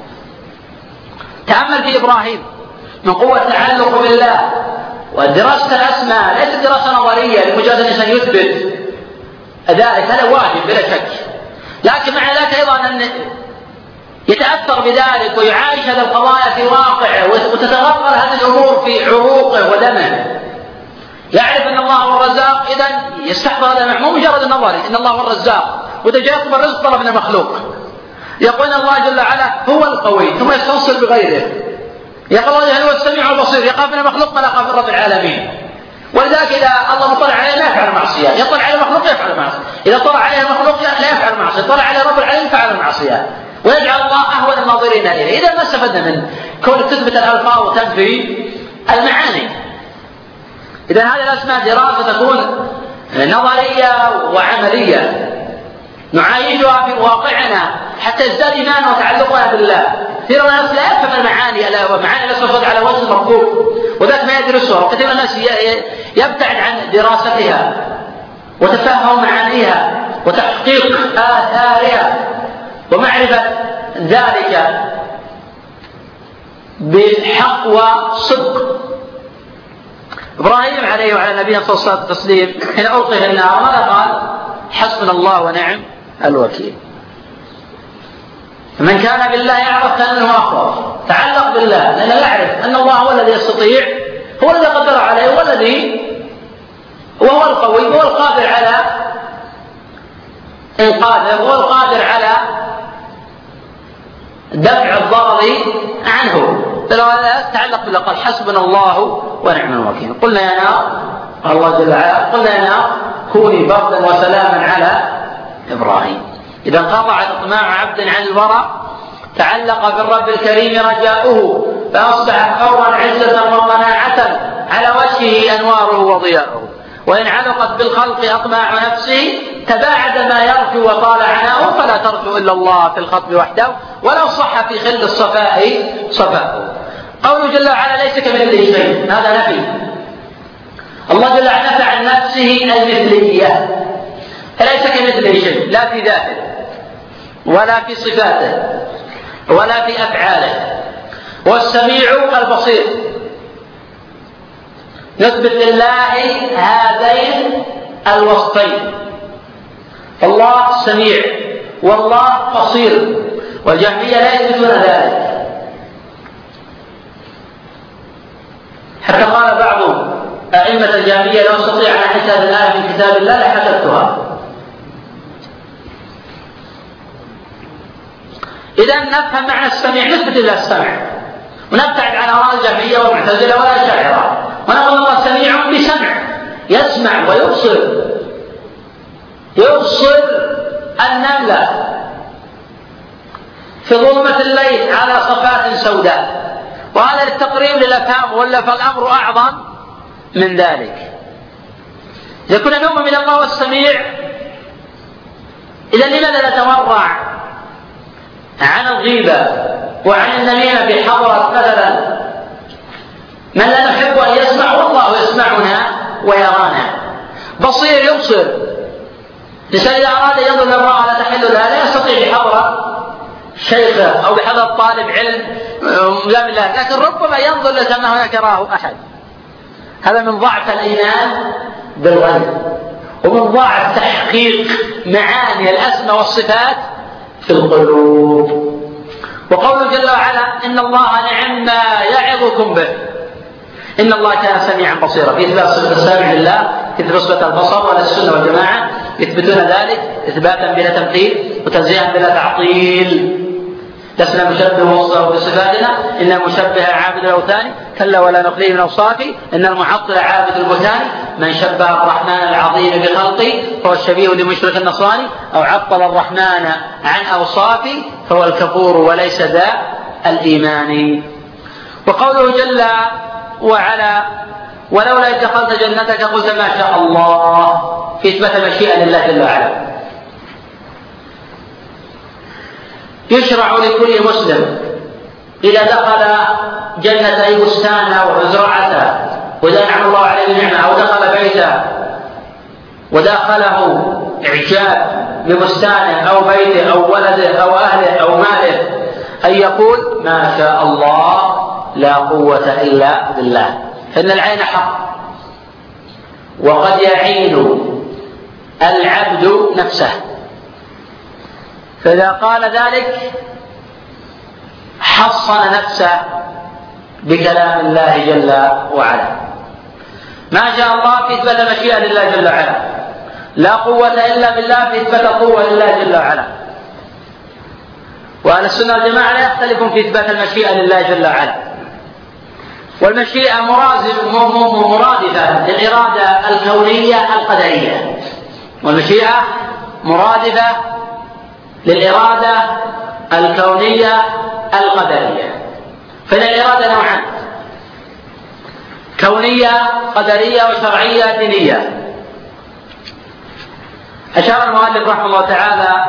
تأمل في إبراهيم من قوة التعلق بالله ودراسة الأسماء، ليست دراسة نظرية لمجرد الإنسان يثبت ذلك، هذا واجب بلا شك، لكن مع ذلك أيضا أن يتأثر بذلك ويعايش هذه القضايا في واقعه وتتغلغل هذه الأمور في عروقه ودمه. يعرف أن الله هو الرزاق، إذن يستحضر هذا مو مجرد النظري إن الله هو الرزاق، وإذا جاء يطلب الرزق طلب من المخلوق. يقول إن الله جل وعلا هو القوي ثم يستوصل بغيره. يقول الله هو السميع البصير، يخاف من المخلوق ما لا يخاف من رب العالمين. ولذلك إذا الله مطلع عليه لا يفعل معصية، يطلع على المخلوق يفعل معصية، إذا طلع عليه المخلوق لا يفعل معصية، طلع على رب العالمين فعل المعصية، ويجعل الله أهون الناظرين إليه. إذا ما استفدنا من كونك تثبت الألفاظ وتنفي المعاني. إذا هذه الأسماء دراسة تكون نظرية وعملية نعايشها في واقعنا حتى يزداد إيماننا وتعلقنا بالله. كثير من الناس لا يفهم المعاني ومعاني الأسماء على وجه المرفوض، وذاك ما يدرسها، وكثير من الناس يبتعد عن دراستها وتفهم معانيها وتحقيق آثارها ومعرفة ذلك بالحق وصدق. إبراهيم عليه وعلى نبينا صلى الله عليه وسلم التسليم حين ألقي في النار ماذا قال؟ حسبنا الله ونعم الوكيل. من كان بالله يعرف أنه أخوف، تعلق بالله، لأنه يعرف أن الله هو الذي يستطيع، هو الذي قدر عليه، هو الذي وهو القوي، هو القادر على إنقاذه، هو القادر على دفع الضرر عنه. فلو هذا تعلق بالله قال حسبنا الله ونعم الوكيل. قلنا يا نار، الله جل وعلا قلنا يا نار كوني بردا وسلاما على إبراهيم. إذا انقطع إطماع عبد عن الورع تعلق بالرب الكريم رجاؤه، فأصبح حرا عزة وقناعة على وجهه أنواره وضياؤه. وإن علقت بالخلق أطماع نفسه تباعد ما يرجو وطال عناؤه، فلا ترجو إلا الله في الخطب وحده ولو صح في خل الصفاء صفاءه. قوله جل وعلا ليس كمثله شيء، هذا نفي. الله جل وعلا نفى عن نفسه المثلية، فليس كمثله شيء لا في ذاته ولا في صفاته ولا في أفعاله. والسميع البصير، نثبت لله هذين الوصفين، الله سميع والله بصير، والجهمية لا يثبتون ذلك. حتى قال بعض أئمة الجهمية لو استطيع أن أحسب الآية من كتاب الله لحسبتها. إذا نفهم معنى السميع، نثبت لله السمع ونبتعد عن آراء الجهمية والمعتزلة والأشاعرة، ونقول الله سميع بسمع، يسمع ويبصر، يبصر النملة في ظلمة الليل على صفات سوداء، وهذا للتقريب للأفهام، ولا فالأمر أعظم من ذلك. إذا كنا نؤمن من الله والسميع، إذا لماذا نتورع عن الغيبة وعن النميمة بحضرة مثلا من لا نحب أن يسمع والله يسمعنا ويرانا، بصير يبصر. الإنسان إذا أراد ينظر للمرأة لا تحل لها لا يستطيع بحضرة شيخه أو بحضرة طالب علم لا بالله، لكن ربما ينظر لكأنه يكره أحد. هذا من ضعف الإيمان بالغيب، ومن ضعف تحقيق معاني الأسماء والصفات في القلوب. وقوله جل وعلا إن الله نعم ما يعظكم به، إن الله كان سميعا بصيرا، في إثبات صفة السمع لله، في إثبات البصر، ولا السنة والجماعة يثبتون ذلك إثباتا بلا تمثيل وتنزيها بلا تعطيل. لسنا مشبه وصفه بصفاتنا، إن مشبه عابد الأوثان كلا ولا نخليه من أوصافه، إن المعطل عابد البهتان، من شبه الرحمن العظيم بخلقه فهو الشبيه لمشرك النصراني، أو عطل الرحمن عن أوصافه فهو الكفور وليس ذا الإيمان. وقوله جل وعلا ولولا إذ دخلت جنتك قلت ما شاء الله، في إثبات المشيئة لله جل وعلا. يشرع لكل مسلم إذا دخل جنة أي بستانه وزرعته، وإذا أنعم الله عليه بنعمة، أو دخل بيته وداخله إعجاب ببستانه أو بيته أو ولده أو أهله أو ماله، أن يقول ما شاء الله لا قوة إلا بالله، فإن العين حق، وقد يعين العبد نفسه، فإذا قال ذلك حصن نفسه بكلام الله جل وعلا. ما شاء الله في إثبات المشيئة لله جل وعلا، لا قوة إلا بالله في إثبات القوة لله جل وعلا. وأهل السنة والجماعة لا يختلفون في إثبات المشيئة لله جل وعلا، والمشيئة مرادفة للإرادة الكونية القدرية، والمشيئة مرادفة للإرادة الكونية القدرية. فإن الإرادة نوعان، كونية قدرية وشرعية دينية. أشار المؤلف رحمه الله تعالى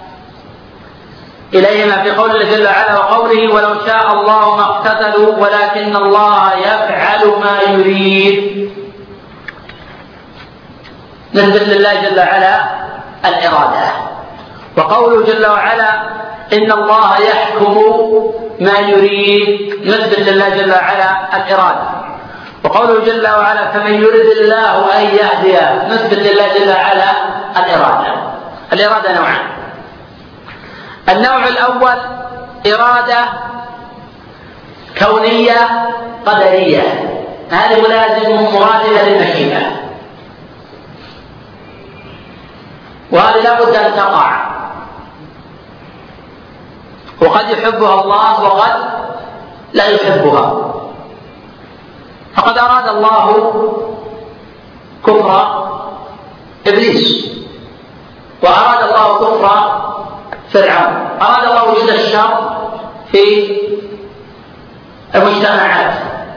إليهما في قوله جل وعلا وقوله ولو شاء الله ما اقتتلوا ولكن الله يفعل ما يريد. نثبت لله جل وعلا الإرادة. وقوله جل وعلا إن الله يحكم ما يريد، نثبت لله جل وعلا الإرادة. وقوله جل وعلا فمن يرد الله أن يهديه، نثبت لله جل وعلا الإرادة. الإرادة نوعان، النوع الأول إرادة كونية قدرية، هذه ملازم مرادفة للمشيئة، وهذه لا بد أن تقع، وقد يحبها الله وقد لا يحبها. فقد أراد الله كفر إبليس، وأراد الله كفر فرعون، أراد الله وجود الشر في المجتمعات،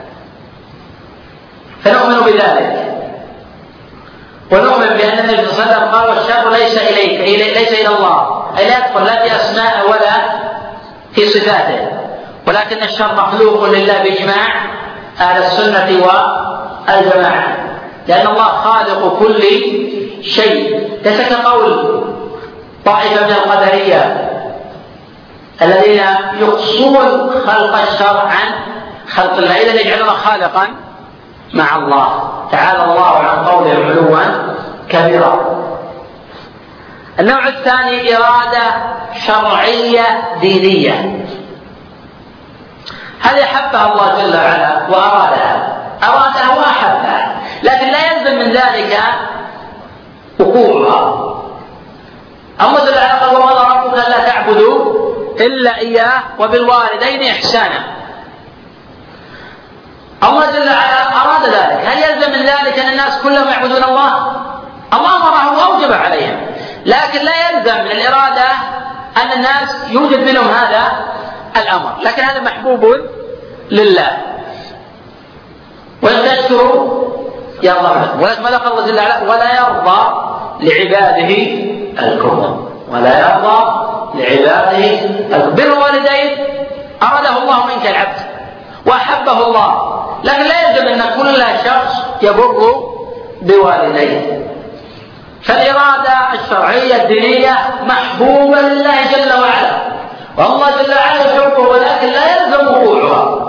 فنؤمن بذلك، ونؤمن بأن النبي صلى الله عليه وسلم قال والشر ليس إليك، ليس إلى الله، أي لا يدخل لا في أسماء ولا في صفاته، ولكن الشر مخلوق لله بإجماع أهل السنة والجماعة، لأن الله خالق كل شيء، ليس كقول طائفة من القدرية الذين يقصون خلق الشر عن خلق الله، إذن يجعلون خالقا مع الله، تعالى الله عن قوله علوا كبيرا. النوع الثاني إرادة شرعية دينية، هذه حبها الله جل وعلا وأرادها، أرادها وأحبها، لكن لا يلزم من ذلك وقوعها. الله جل وعلا قال وقضى ربك ألا تعبدوا إلا إياه وبالوالدين إحسانا. الله جل وعلا أراد ذلك، هل يلزم من ذلك أن الناس كلهم يعبدون الله؟ الله أمرهم وأوجب عليهم، لكن لا يلزم من الإرادة أن الناس يوجد منهم هذا الأمر، لكن هذا محبوب لله، وإن تشكروا يرضى لكم. ولكن ماذا قال الله جل وعلا؟ ولا يرضى لعباده الكفر، ولا يرضى لعباده الكفر. بر الوالدين أراده الله منك العبد وأحبه الله، لكن لا يلزم أن كل شخص يبر بوالديه. فالإرادة الشرعية الدينية محبوبة لله جل وعلا، والله جل وعلا يحبه، ولكن لا يلزم وقوعها.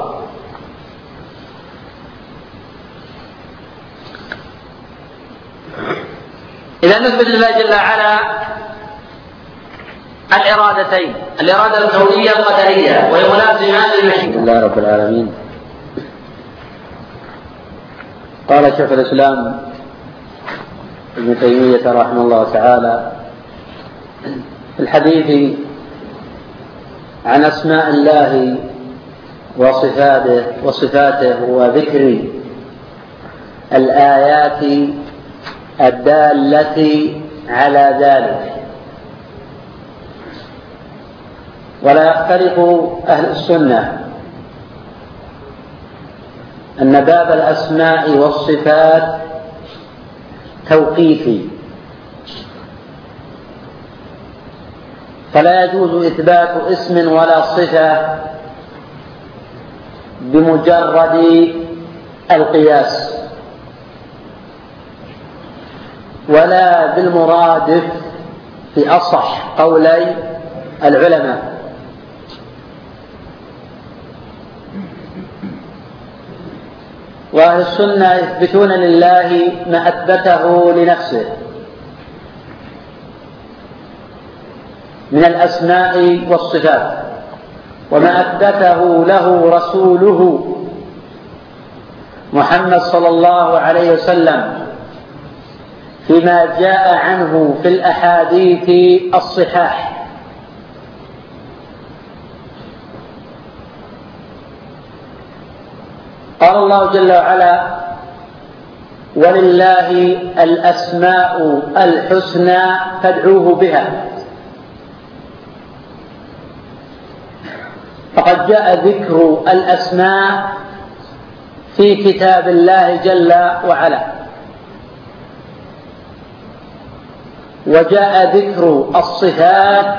إذا نثبت لله جل وعلا الإرادتين، الإرادة الكونية القدرية، وهي ملازمة للمشيئة. الحمد لله رب العالمين. قال شيخ الإسلام ابن تيمية رحمه الله تعالى في الحديث عن أسماء الله وصفاته وصفاته وذكر الآيات الدالة على ذلك. ولا يختلف أهل السنة أن باب الأسماء والصفات توقيفي، فلا يجوز إثبات اسم ولا صفة بمجرد القياس ولا بالمرادف في أصح قولي العلماء. وأهل السنة يثبتون لله ما أثبته لنفسه من الأسماء والصفات، وما أثبته له رسوله محمد صلى الله عليه وسلم فيما جاء عنه في الأحاديث الصحاح. قال الله جل وعلا: ولله الأسماء الحسنى فادعوه بها. فقد جاء ذكر الأسماء في كتاب الله جل وعلا، وجاء ذكر الصفات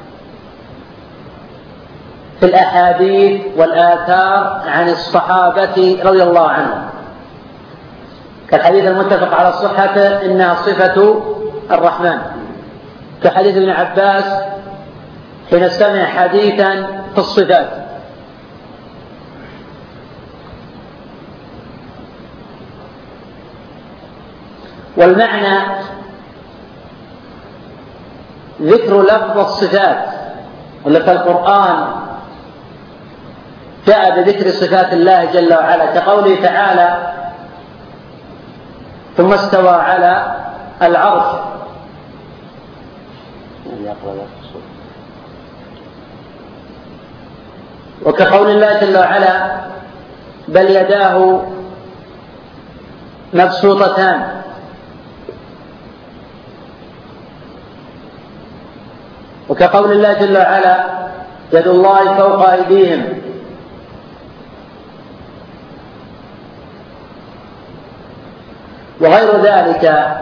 في الأحاديث والآثار عن الصحابة رضي الله عنهم، كالحديث المتفق على صحته إنها صفة الرحمن، كحديث ابن عباس حين سمع حديثا في الصفات. والمعنى ذكر لفظ الصفات، ولك القرآن جاء بذكر صفات الله جل وعلا، كقوله تعالى: ثم استوى على العرش. وكقول الله جل وعلا: بل يداه مبسوطتان. وكقول الله جل وعلا: يد الله فوق أيديهم. وغير ذلك.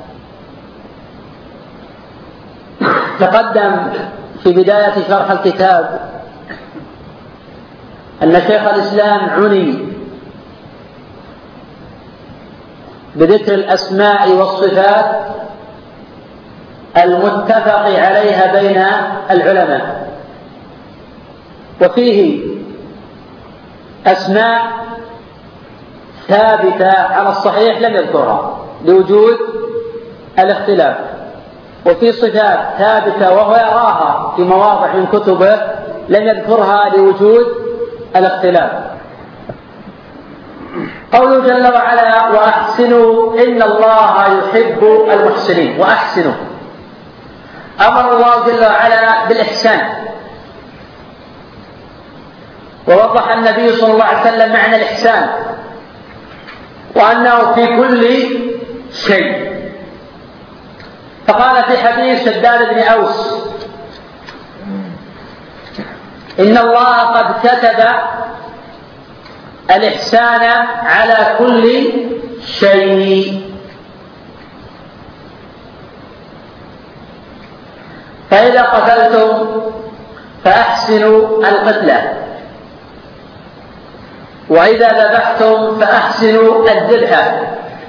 تقدم في بداية شرح الكتاب أن شيخ الإسلام عني بذكر الأسماء والصفات المتفق عليها بين العلماء، وفيه أسماء ثابتة على الصحيح لم يذكرها لوجود الاختلاف، وفي صفات ثابتة وهو يراها في مواضع من كتبه لم يذكرها لوجود الاختلاف. قوله جل وعلا: وأحسنوا إن الله يحب المحسنين. وأحسنوا، أمر الله جل وعلا بالإحسان، ووضح النبي صلى الله عليه وسلم معنى الإحسان وأنه في كل شيء. فقال في حديث شداد بن أوس: إن الله قد كتب الإحسان على كل شيء. فإذا قتلتم فأحسنوا القتلة، وإذا ذبحتم فأحسنوا الذبحة،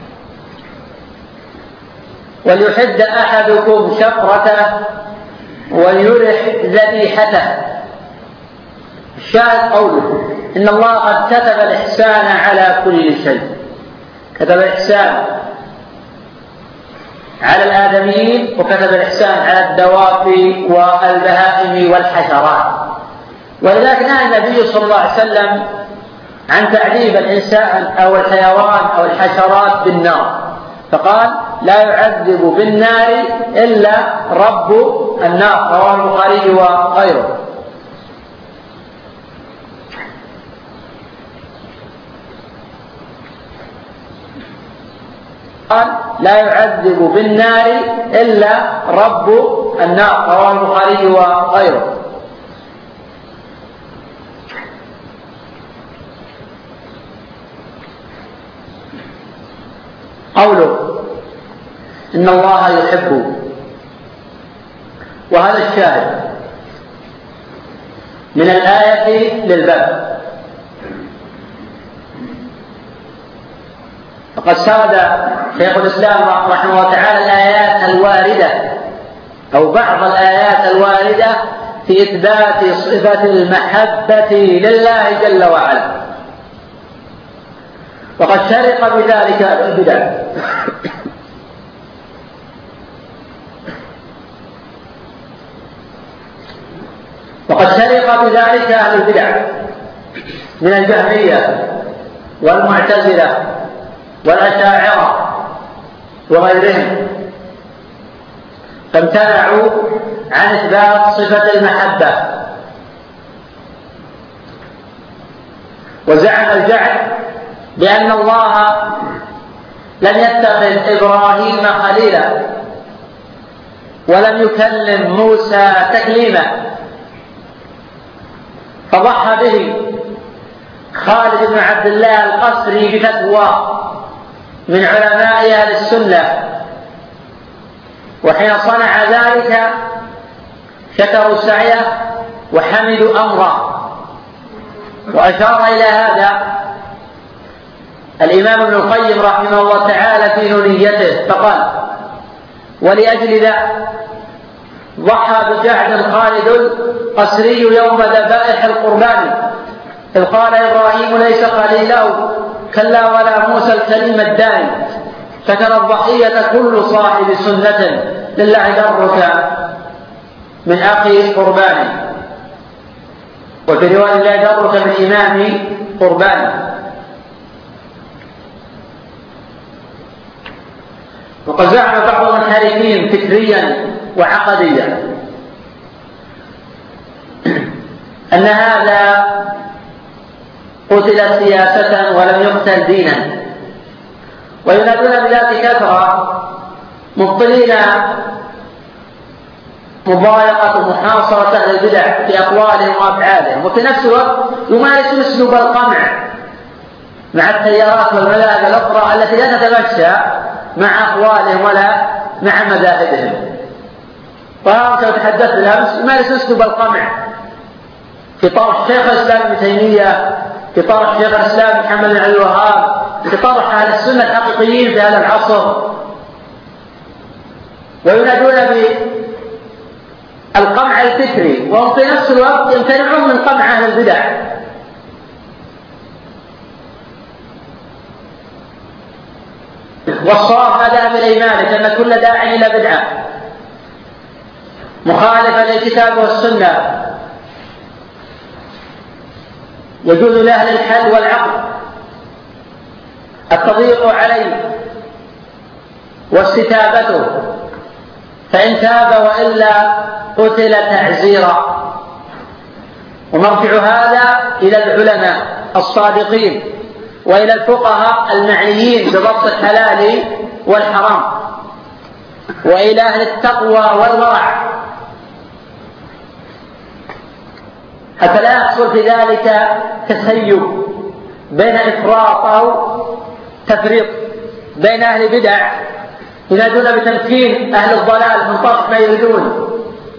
وليحد أحدكم شفرته وليرح ذبيحته. الشاهد قوله إن الله قد كتب الإحسان على كل شيء، كتب الإحسان على الآدميين، وكتب الإحسان على الدواب والبهائم والحشرات. ولذلك نهى النبي صلى الله عليه وسلم عن تعذيب الإنسان أو الحيوان أو الحشرات بالنار، فقال لا يعذب بالنار إلا رب النار، رواه البخاري وغيره. قال لا يعذب بالنار إلا رب النار، رواه البخاري وغيره. قوله إن الله يحب، وهذا الشاهد من الآية للباب. وقد سرد شيخ الإسلام رحمه الله تعالى الآيات الواردة أو بعض الآيات الواردة في إثبات صفة المحبة لله جل وعلا، وقد شرق بذلك البدع. وقد شرق بذلك أهل البدع من الجهمية والمعتزلة والأشاعرة وغيرهم، فامتنعوا عن إثبات صفة المحبة. وزعم الجعد بأن الله لم يتخذ إبراهيم خليلا ولم يكلم موسى تكليما، فضحى به خالد بن عبد الله القسري بفتوى من علماء أهل السنة، وحين صنع ذلك شكروا سعيه وحمدوا أمره. وأشار إلى هذا الإمام ابن القيم رحمه الله تعالى في نونيته فقال: ولأجل ذا ضحى بجعد خالد القسري يوم ذبائح القربان، إذ قال إبراهيم ليس خليله كلا ولا موسى الكليم الداني، فكان الضحية كل صاحب سنة لله درك من أخي قرباني، وفي رواية الله درك من إمام قرباني. وقد زعم بعض المنحرفين فكريا وعقديا أن هذا قتل سياسة ولم يقتل دينا، وينادون بذات كثرة مبطلين مضايقة ومحاصرة أهل البدع في أقوالهم وأفعالهم، وفي نفس الوقت يمارسون أسلوب القمع مع التيارات والمذاهب الأخرى التي لا تتمشى مع أقوالهم ولا مع مذاهبهم. وهذا تحدثت بالأمس يمارس أسلوب القمع في طرح شيخ الإسلام ابن تيمية، في طرح شيخ الإسلام محمد بن عبد الوهاب، في طرح أهل السنة الحقيقيين في هذا العصر، وينادون بالقمع الفكري وهم في نفس الوقت يمتنعون من قمع أهل البدع. والصواب ما ذهب إليه مالك أن كل داع إلى بدعة مخالفة للكتاب والسنة يجوز لأهل الحل والعقل التضييق عليه واستتابته، فإن تاب وإلا قتل تعزيرا. ومرجع هذا إلى العلماء الصادقين وإلى الفقهاء المعنيين بضبط الحلال والحرام، وإلى أهل التقوى والورع، حتى لا يحصل في ذلك تسيب بين إفراط أو تفريط، بين أهل البدع ينادون بتمكين أهل الضلال من طرف ما يريدون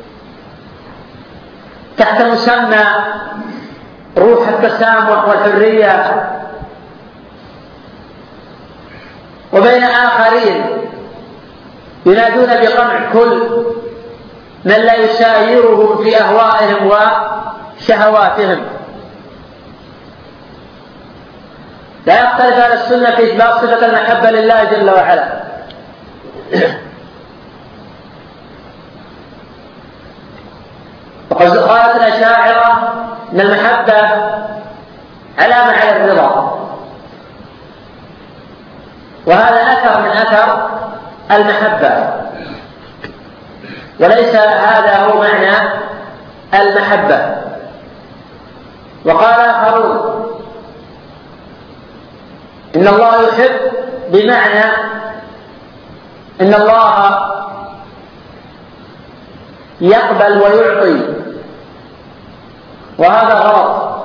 تحت مسمى روح التسامح والحرية، وبين آخرين ينادون بقمع كل من لا يسايرهم في أهوائهم وشهواتهم. لا يختلف أهل السنة في إثبات صفة المحبة لله جل وعلا، وقد قالت الأشاعرة أن المحبة علامة على الرضا، وهذا أثر من أثر المحبة، وليس هذا هو معنى المحبة. وقال آخرون إن الله يحب بمعنى إن الله يقبل ويعطي، وهذا غلط،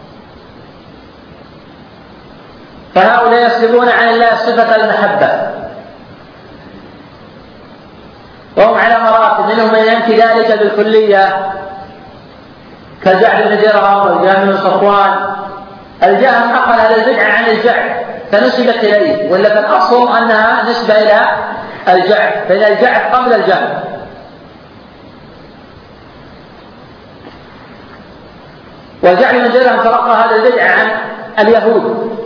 فهؤلاء يصفون عن الله صفة المحبة وهم على مراتب، منهم من ينفي ذلك بالكلية كالجعد بن درهم والجهم بن صفوان. الجهم نقل هذا البدعة عن الجعد فنسبت إليه، ولا في الأصل أنها نسبة إلى الجعد، فإن الجعد قبل الجهم. والجعد بن درهم تلقى هذا البدعة عن اليهود،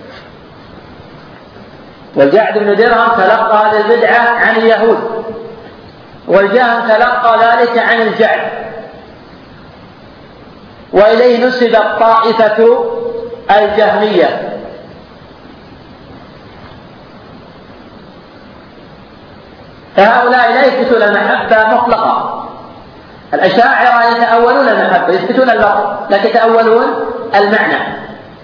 والجعد بن درهم تلقى هذه البدعة عن اليهود، والجهم تلقى ذلك عن الجعد، وإليه نسبت طائفة الجهمية. فهؤلاء لا يثبتون المحبة مطلقة. الأشاعرة يتأولون المحبة، يثبتون اللفظ لكن يتأولون المعنى.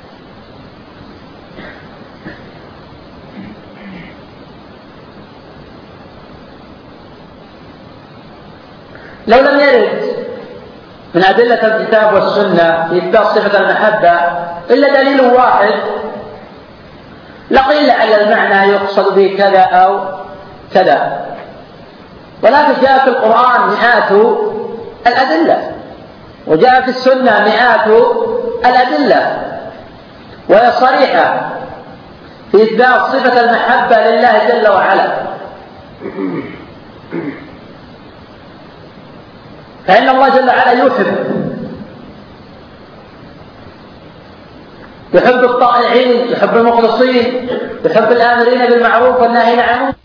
لو لم يرد من أدلة الكتاب والسنة في إثبات صفة المحبة إلا دليل واحد لقيل على المعنى يقصد به كذا أو كذا، ولكن جاء في القرآن مئات الأدلة، وجاء في السنة مئات الأدلة، وهي صريحة في إثبات صفة المحبة لله جل وعلا. فإن الله جل وعلا يحب يحب الطائعين، يحب المخلصين، يحب الآمرين بالمعروف والناهين عنه.